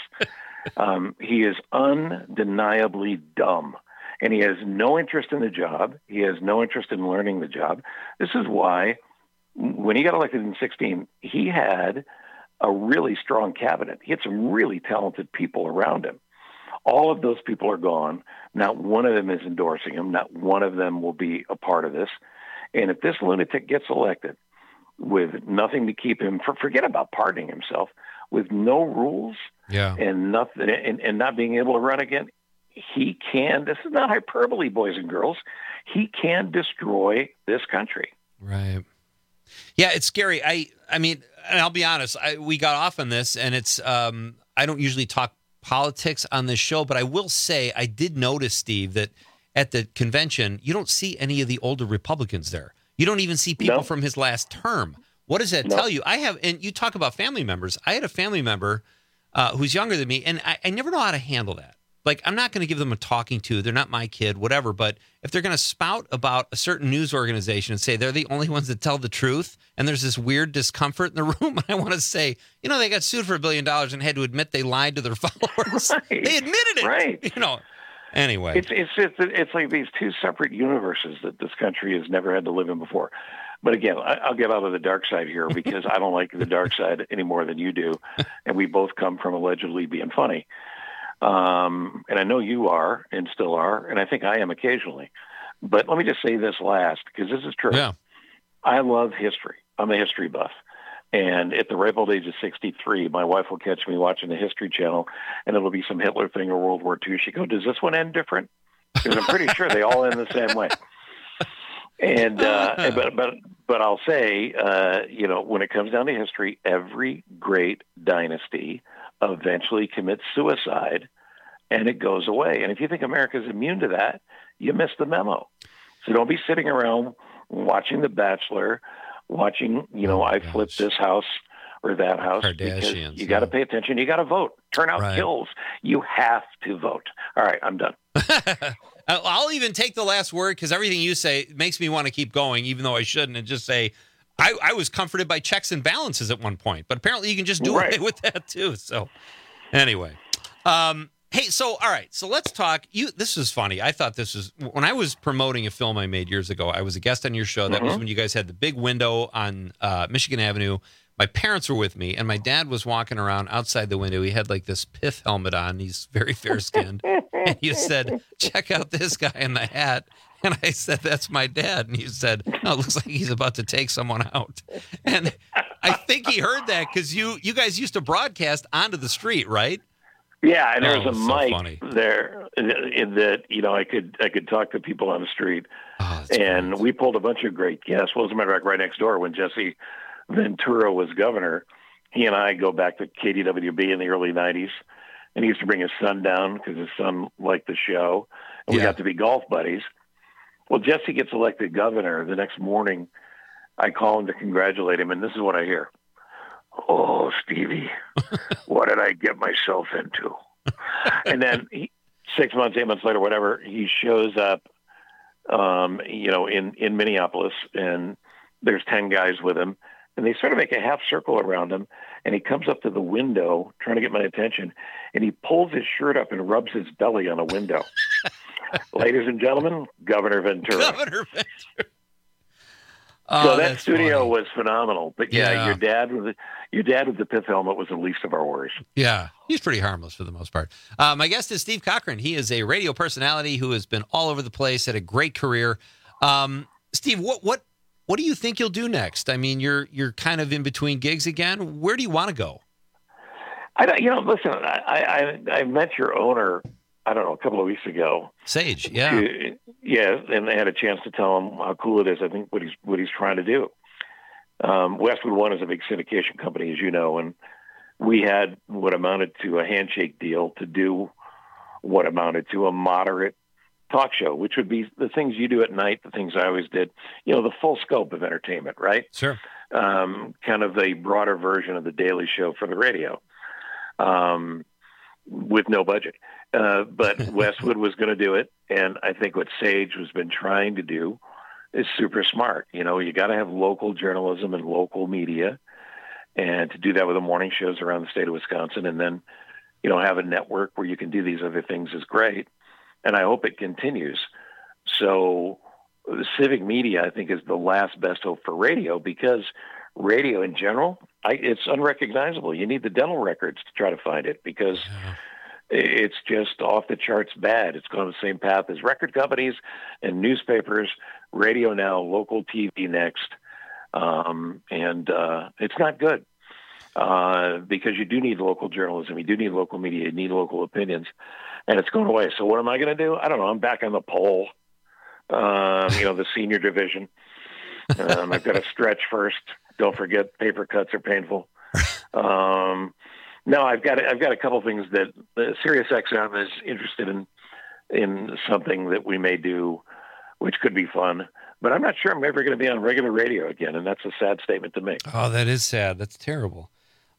He is undeniably dumb, and he has no interest in the job. He has no interest in learning the job. This is why when he got elected in 2016, he had a really strong cabinet. He had some really talented people around him. All of those people are gone. Not one of them is endorsing him. Not one of them will be a part of this. And if this lunatic gets elected with nothing to keep him, forget about pardoning himself, with no rules and nothing, and not being able to run again, he can. This is not hyperbole, boys and girls. He can destroy this country. Right. Yeah, it's scary. I mean, and I'll be honest. We got off on this, and it's. I don't usually talk politics on this show, but I will say I did notice, Steve, that at the convention, you don't see any of the older Republicans there. You don't even see people from his last term. What does that tell you? And you talk about family members. I had a family member who's younger than me, and I never know how to handle that. Like, I'm not going to give them a talking to. They're not my kid, whatever. But if they're going to spout about a certain news organization and say they're the only ones that tell the truth, and there's this weird discomfort in the room, I want to say, they got sued for $1 billion and had to admit they lied to their followers. Right. They admitted it. Right. Anyway. It's like these two separate universes that this country has never had to live in before. But again, I'll get out of the dark side here because I don't like the dark side any more than you do. And we both come from allegedly being funny. And I know you are and still are, and I think I am occasionally. But let me just say this last, because this is true. Yeah. I love history. I'm a history buff. And at the ripe old age of 63, my wife will catch me watching the History Channel, and it'll be some Hitler thing or World War II. She go, does this one end different? Because I'm pretty sure they all end the same way. And but I'll say, when it comes down to history, every great dynasty eventually commits suicide, and it goes away. And if you think America's immune to that, you missed the memo. So don't be sitting around watching The Bachelor, watching, I flipped this house or that house. Because you got to pay attention. You got to vote. Turnout kills. You have to vote. All right, I'm done. I'll even take the last word because everything you say makes me want to keep going, even though I shouldn't, and just say, I was comforted by checks and balances at one point, but apparently you can just do away with that too. So anyway, hey, so all right, so let's talk. This is funny. I thought this was when I was promoting a film I made years ago. I was a guest on your show. That was when you guys had the big window on Michigan Avenue. My parents were with me, and my dad was walking around outside the window. He had like this pith helmet on. He's very fair-skinned. And you said, check out this guy in the hat. And I said, that's my dad. And you said, no, it looks like he's about to take someone out. And I think he heard that because you guys used to broadcast onto the street, right? Yeah, and there was a mic there in that, I could talk to people on the street. And great. We pulled a bunch of great guests. Well, as a matter of fact, right next door when Jesse Ventura was governor, he and I go back to KDWB in the early 90s. And he used to bring his son down because his son liked the show. And we got to be golf buddies. Well, Jesse gets elected governor. The next morning, I call him to congratulate him, and this is what I hear. Oh, Stevie, what did I get myself into? And then 6 months, 8 months later, whatever, he shows up, in Minneapolis, and there's 10 guys with him. And they sort of make a half circle around him, and he comes up to the window trying to get my attention, and he pulls his shirt up and rubs his belly on a window. Ladies and gentlemen, Governor Ventura. Governor Ventura. So that studio was phenomenal. But your dad with the pith helmet was the least of our worries. Yeah, he's pretty harmless for the most part. My guest is Steve Cochran. He is a radio personality who has been all over the place, had a great career. Steve, what do you think you'll do next? I mean, you're kind of in between gigs again. Where do you want to go? Listen, I met your owner, I don't know, a couple of weeks ago. Sage, yeah. And I had a chance to tell him how cool it is, I think, what he's trying to do. Westwood One is a big syndication company, as you know, and we had what amounted to a handshake deal to do what amounted to a moderate talk show, which would be the things you do at night, the things I always did, the full scope of entertainment, right? Sure. Kind of a broader version of the Daily Show for the radio. With no budget. But Westwood was going to do it. And I think what Sage has been trying to do is super smart. You got to have local journalism and local media. And to do that with the morning shows around the state of Wisconsin and then, have a network where you can do these other things is great. And I hope it continues. So the civic media, I think, is the last best hope for radio because radio in general, it's unrecognizable. You need the dental records to try to find it because it's just off the charts bad. It's gone the same path as record companies and newspapers, radio now, local TV next. And it's not good because you do need local journalism. You do need local media. You need local opinions. And it's going away. So what am I going to do? I don't know. I'm back on the pole, the senior division. I've got to stretch first. Don't forget, paper cuts are painful. No, I've got a couple things that SiriusXM is interested in something that we may do, which could be fun. But I'm not sure I'm ever going to be on regular radio again, and that's a sad statement to make. Oh, that is sad. That's terrible.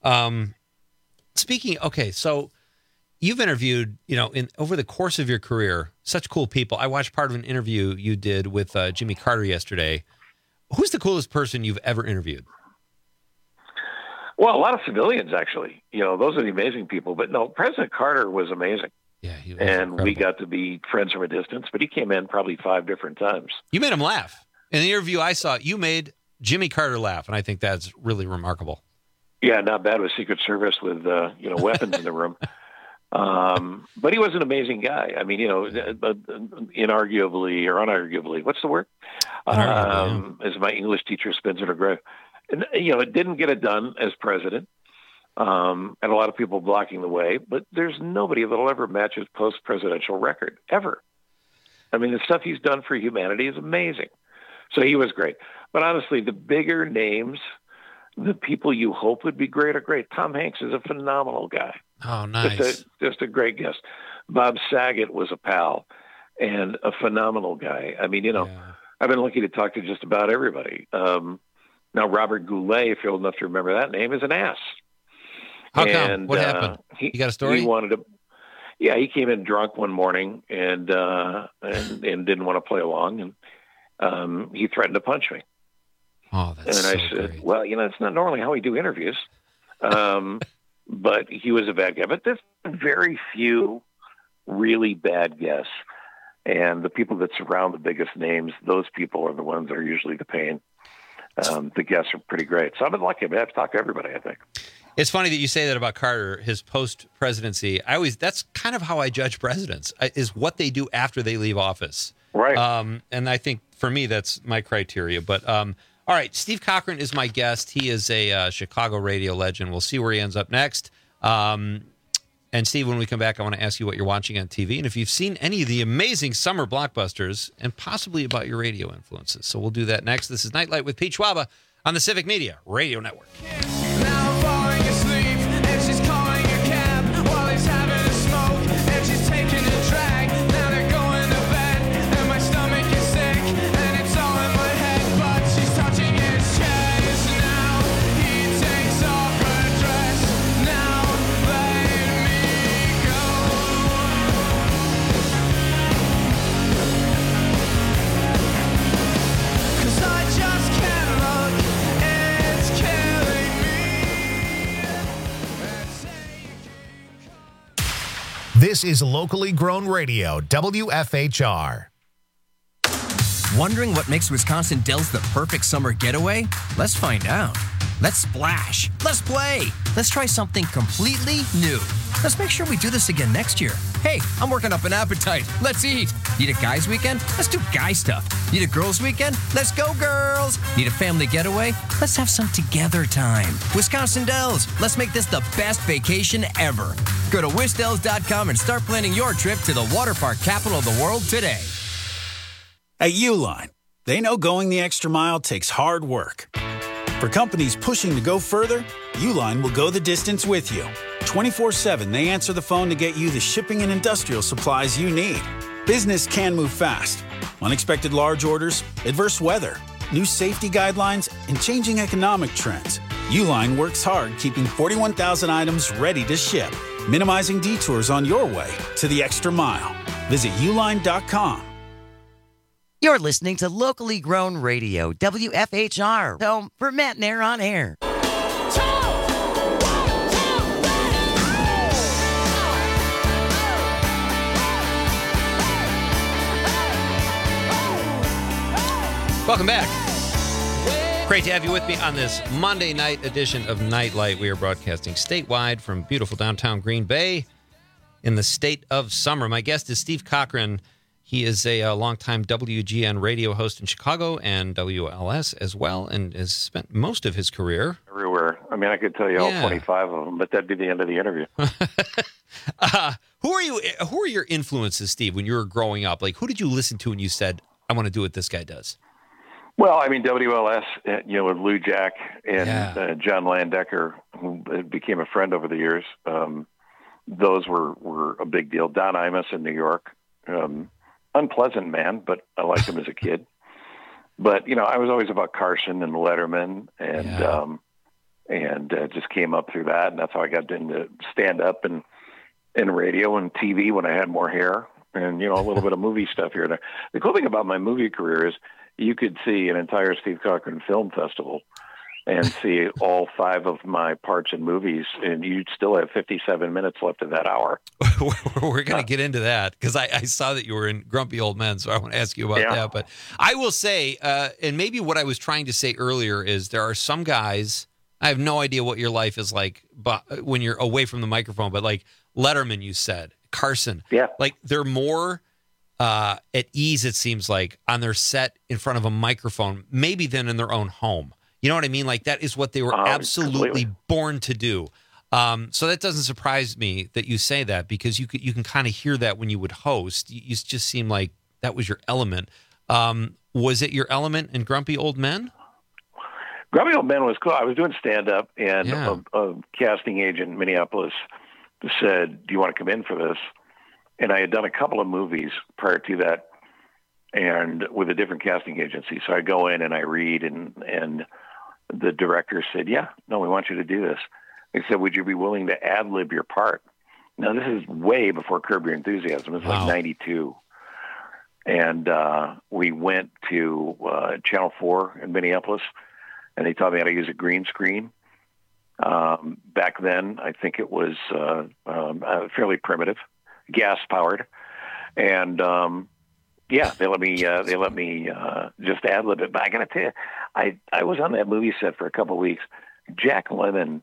So you've interviewed, over the course of your career, such cool people. I watched part of an interview you did with Jimmy Carter yesterday. Who's the coolest person you've ever interviewed? Well, a lot of civilians, actually. Those are the amazing people. But no, President Carter was amazing. Yeah, he was and incredible. We got to be friends from a distance, but he came in probably 5 different times. You made him laugh. In the interview I saw, you made Jimmy Carter laugh, and I think that's really remarkable. Yeah, not bad with Secret Service with, weapons in the room. But he was an amazing guy. I mean, inarguably or unarguably, what's the word? As my English teacher spins in her grave. And, it didn't get it done as president. And a lot of people blocking the way, but there's nobody that'll ever match his post-presidential record, ever. I mean, the stuff he's done for humanity is amazing. So he was great. But honestly, the bigger names, the people you hope would be great are great. Tom Hanks is a phenomenal guy. Oh, nice. Just a great guest. Bob Saget was a pal and a phenomenal guy. I mean, I've been lucky to talk to just about everybody. Now, Robert Goulet, if you're old enough to remember that name, is an ass. How come? What happened? You got a story? He wanted to. Yeah, he came in drunk one morning and didn't want to play along, and he threatened to punch me. Oh, that's and I said, great. Well, it's not normally how we do interviews, but he was a bad guy. But there's very few really bad guests, and the people that surround the biggest names, those people are the ones that are usually the pain. The guests are pretty great. So I've been lucky. I have to talk to everybody, I think. It's funny that you say that about Carter, his post-presidency. That's kind of how I judge presidents, is what they do after they leave office. Right. And I think, for me, that's my criteria. But, all right, Steve Cochran is my guest. He is a Chicago radio legend. We'll see where he ends up next. And, Steve, when we come back, I want to ask you what you're watching on TV and if you've seen any of the amazing summer blockbusters and possibly about your radio influences. So we'll do that next. This is Nightlight with Pete Schwaba on the Civic Media Radio Network. This is locally grown radio, WFHR. Wondering what makes Wisconsin Dells the perfect summer getaway? Let's find out. Let's splash. Let's play. Let's try something completely new. Let's make sure we do this again next year. Hey, I'm working up an appetite. Let's eat. Need a guys' weekend? Let's do guy stuff. Need a girls' weekend? Let's go, girls. Need a family getaway? Let's have some together time. Wisconsin Dells. Let's make this the best vacation ever. Go to wisdells.com and start planning your trip to the water park capital of the world today. At Uline, they know going the extra mile takes hard work. For companies pushing to go further, Uline will go the distance with you. 24/7, they answer the phone to get you the shipping and industrial supplies you need. Business can move fast. Unexpected large orders, adverse weather, new safety guidelines, and changing economic trends. Uline works hard keeping 41,000 items ready to ship, minimizing detours on your way to the extra mile. Visit uline.com. You're listening to locally grown radio, WFHR, home for Matt and Air on Air. Welcome back. Great to have you with me on this Monday night edition of Nightlight. We are broadcasting statewide from beautiful downtown Green Bay in the state of summer. My guest is Steve Cochran. He is a longtime WGN radio host in Chicago and WLS as well, and has spent most of his career everywhere. I mean, I could tell you all 25 of them, but that'd be the end of the interview. Who are your influences, Steve, when you were growing up? Like, who did you listen to and you said, I want to do what this guy does? Well, I mean, WLS, with Lou Jack and John Landecker, who became a friend over the years. Those were a big deal. Don Imus in New York. Unpleasant man, but I liked him as a kid. But, I was always about Carson and Letterman and just came up through that. And that's how I got into stand-up and radio and TV when I had more hair and, a little bit of movie stuff here and there. The cool thing about my movie career is you could see an entire Steve Cochran Film Festival and see all 5 of my parts in movies, and you'd still have 57 minutes left of that hour. We're going to get into that because I saw that you were in Grumpy Old Men, so I want to ask you about that. But I will say, and maybe what I was trying to say earlier is there are some guys, I have no idea what your life is like but when you're away from the microphone, but like Letterman, you said, Carson, like they're more at ease, it seems like, on their set in front of a microphone, maybe than in their own home. You know what I mean? Like that is what they were absolutely born to do. So that doesn't surprise me that you say that because you can kind of hear that when you would host. You just seem like that was your element. Was it your element in Grumpy Old Men? Grumpy Old Men was cool. I was doing stand-up, and a casting agent in Minneapolis said, do you want to come in for this? And I had done a couple of movies prior to that and with a different casting agency. So I go in and I read, and the director said, we want you to do this. He said, would you be willing to ad-lib your part? Now, this is way before Curb Your Enthusiasm. It's like 92. And we went to Channel 4 in Minneapolis, and they taught me how to use a green screen. Back then, I think it was fairly primitive, gas-powered. And, they let me just ad-lib it. But I got to tell you, I was on that movie set for a couple of weeks. Jack Lemmon,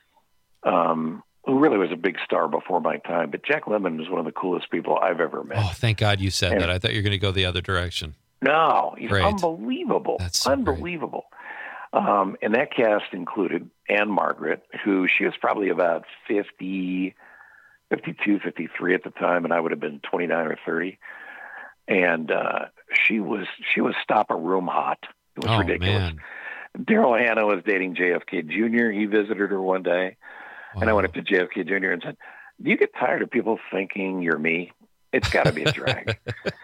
who really was a big star before my time, but Jack Lemmon was one of the coolest people I've ever met. Oh, thank God you said that. I thought you were going to go the other direction. No, he's unbelievable. That's so unbelievable. And that cast included Anne Margaret, who she was probably about 50, 52, 53 at the time, and I would have been 29 or 30. And she was stop a room hot. It was ridiculous. Man. Daryl Hannah was dating JFK Jr. He visited her one day, and I went up to JFK Jr. and said, do you get tired of people thinking you're me? It's got to be a drag.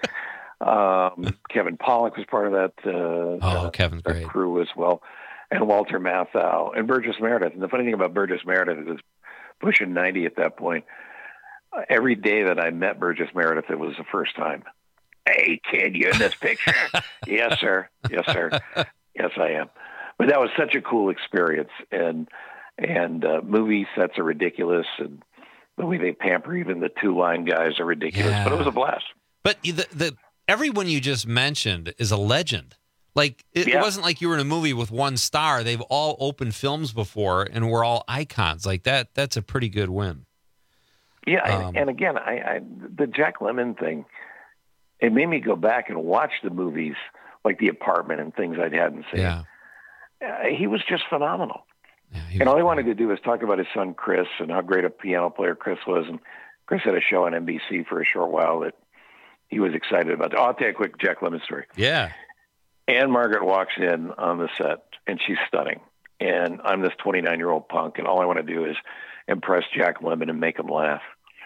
Kevin Pollak was part of that, Kevin's great. Crew as well, and Walter Matthau and Burgess Meredith. And the funny thing about Burgess Meredith is pushing 90 at that point. Every day that I met Burgess Meredith, it was the first time. Hey, kid, you in this picture? Yes, sir. Yes, sir. Yes, I am. But that was such a cool experience. And movie sets are ridiculous. And the way they pamper even the two-line guys are ridiculous. But it was a blast. But everyone you just mentioned is a legend. Like, it wasn't like you were in a movie with one star. They've all opened films before, and we're all icons. Like, that's a pretty good win. Yeah, and again, the Jack Lemmon thing, it made me go back and watch the movies, like The Apartment and things I hadn't seen. Yeah. He was just phenomenal. And all he wanted to do was talk about his son, Chris, and how great a piano player Chris was. And Chris had a show on NBC for a short while that he was excited about. I'll tell you a quick Jack Lemmon story. Yeah. Ann-Margret walks in on the set, and she's stunning. And I'm this 29-year-old punk, and all I want to do is impress Jack Lemmon and make him laugh.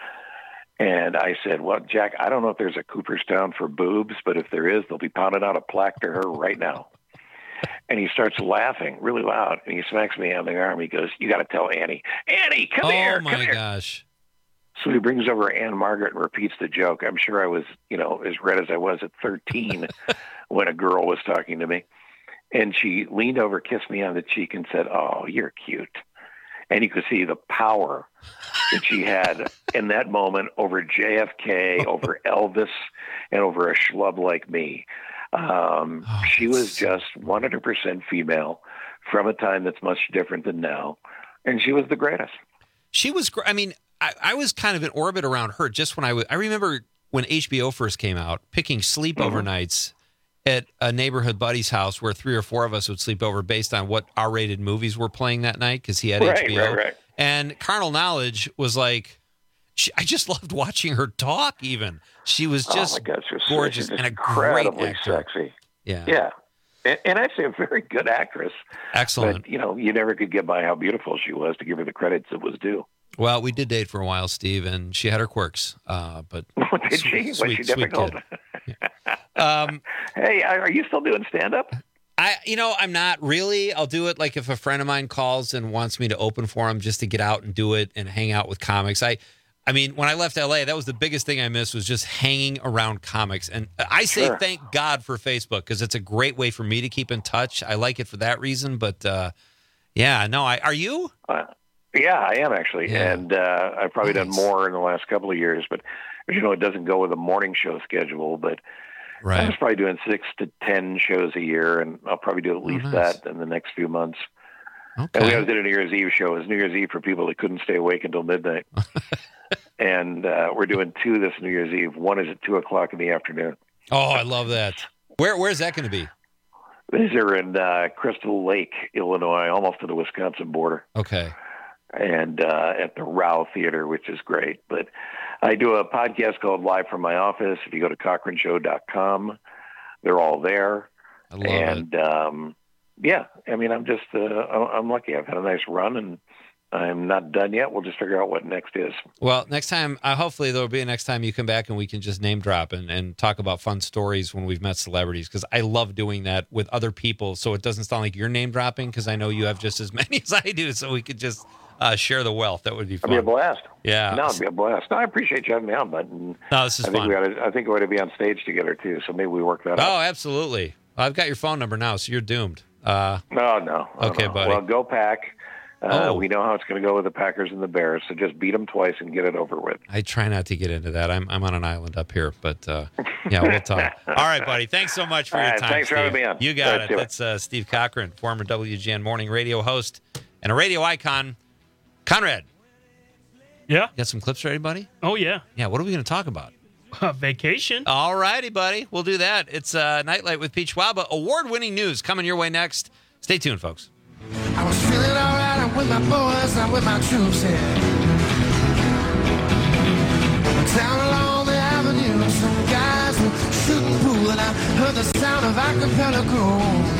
And I said, well, Jack, I don't know if there's a Cooperstown for boobs, but if there is, they'll be pounding out a plaque to her right now. And he starts laughing really loud, and he smacks me on the arm. He goes, you got to tell Annie. Annie, come here. Oh, my gosh. So he brings over Ann-Margret and repeats the joke. I'm sure I was, as red as I was at 13 when a girl was talking to me. And she leaned over, kissed me on the cheek, and said, oh, you're cute. And you could see the power that she had in that moment over JFK, over Elvis, and over a schlub like me. She was just 100% female from a time that's much different than now. And she was the greatest. She was great. I mean, I was kind of in orbit around her just when I remember when HBO first came out, picking sleepover nights at a neighborhood buddy's house where 3 or 4 of us would sleep over based on what R-rated movies were playing that night because he had HBO. Right. And Carnal Knowledge was like, I just loved watching her talk even. She was just gorgeous and a great actor. Sexy. Yeah. And actually a very good actress. Excellent. But, you never could get by how beautiful she was to give her the credits that was due. Well, we did date for a while, Steve, and she had her quirks. But did she? Was she difficult? Yeah. Hey, are you still doing stand-up? I'm not really. I'll do it like if a friend of mine calls and wants me to open for him just to get out and do it and hang out with comics. I mean, when I left LA, that was the biggest thing I missed was just hanging around comics. And I say thank God for Facebook because it's a great way for me to keep in touch. I like it for that reason. But, are you? Yeah, I am actually. Yeah. And I've probably done more in the last couple of years. But, it doesn't go with a morning show schedule. But I was probably doing 6 to 10 shows a year. And I'll probably do at least that in the next few months. Okay. And we always did a New Year's Eve show. It was New Year's Eve for people that couldn't stay awake until midnight. And we're doing 2 this New Year's Eve. One is at 2:00 in the afternoon. Oh, I love that. Where's that going to be? These are in Crystal Lake, Illinois, almost to the Wisconsin border. Okay. And at the Rao Theater, which is great. But I do a podcast called Live from My Office. If you go to CochranShow.com, they're all there. I love it. And I'm just I'm lucky. I've had a nice run, and I'm not done yet. We'll just figure out what next is. Well, next time, hopefully there'll be a next time you come back and we can just name drop and talk about fun stories when we've met celebrities, because I love doing that with other people so it doesn't sound like you're name dropping, because I know you have just as many as I do, so we could just share the wealth. That would be fun. It'd be a blast. Yeah. No, it'd be a blast. No, I appreciate you having me on, bud. No, this is fun. I think we ought to be on stage together, too, so maybe we work that out. Oh, absolutely. I've got your phone number now, so you're doomed. No. Okay, buddy. Well, go Pack. We know how it's going to go with the Packers and the Bears, so just beat them twice and get it over with. I try not to get into that. I'm on an island up here, but we'll talk. All right, buddy. Thanks so much for your time. Thanks for having me on. You got it. That's Steve Cochran, former WGN morning radio host and a radio icon. Conrad. Yeah? You got some clips ready, buddy? Oh, yeah. Yeah, what are we going to talk about? Vacation. All righty, buddy. We'll do that. It's Nightlight with Pete Schwaba. Award-winning news coming your way next. Stay tuned, folks. I was feeling all right. I'm with my boys. I'm with my troops here. Down along the avenue, some guys were shooting pool, and I heard the sound of acapella grooves.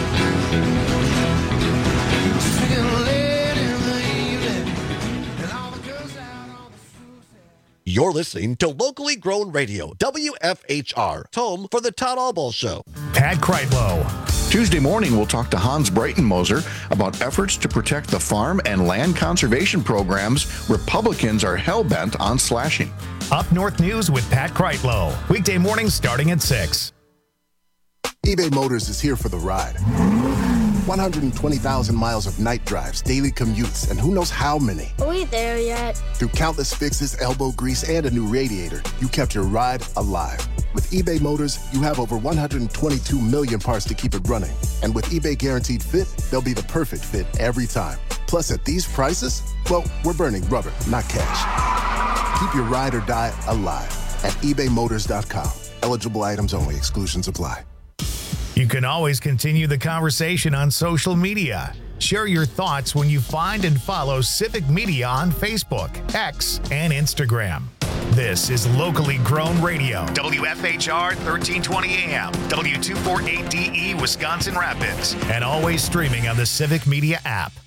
Singing late in the evening, and all the girls out on the streets. You're listening to Locally Grown Radio, WFHR, home for the Todd Albaugh Show. Pat Kreitlow. Tuesday morning, we'll talk to Hans Breitenmoser about efforts to protect the farm and land conservation programs Republicans are hell-bent on slashing. Up North News with Pat Kreitlow. Weekday mornings starting at 6. eBay Motors is here for the ride. 120,000 miles of night drives, daily commutes, and who knows how many. Are we there yet? Through countless fixes, elbow grease, and a new radiator, you kept your ride alive. With eBay Motors, you have over 122 million parts to keep it running. And with eBay Guaranteed Fit, they'll be the perfect fit every time. Plus, at these prices, well, we're burning rubber, not cash. Keep your ride or die alive at ebaymotors.com. Eligible items only. Exclusions apply. You can always continue the conversation on social media. Share your thoughts when you find and follow Civic Media on Facebook, X, and Instagram. This is locally grown radio. WFHR 1320 AM, W248DE, Wisconsin Rapids, and always streaming on the Civic Media app.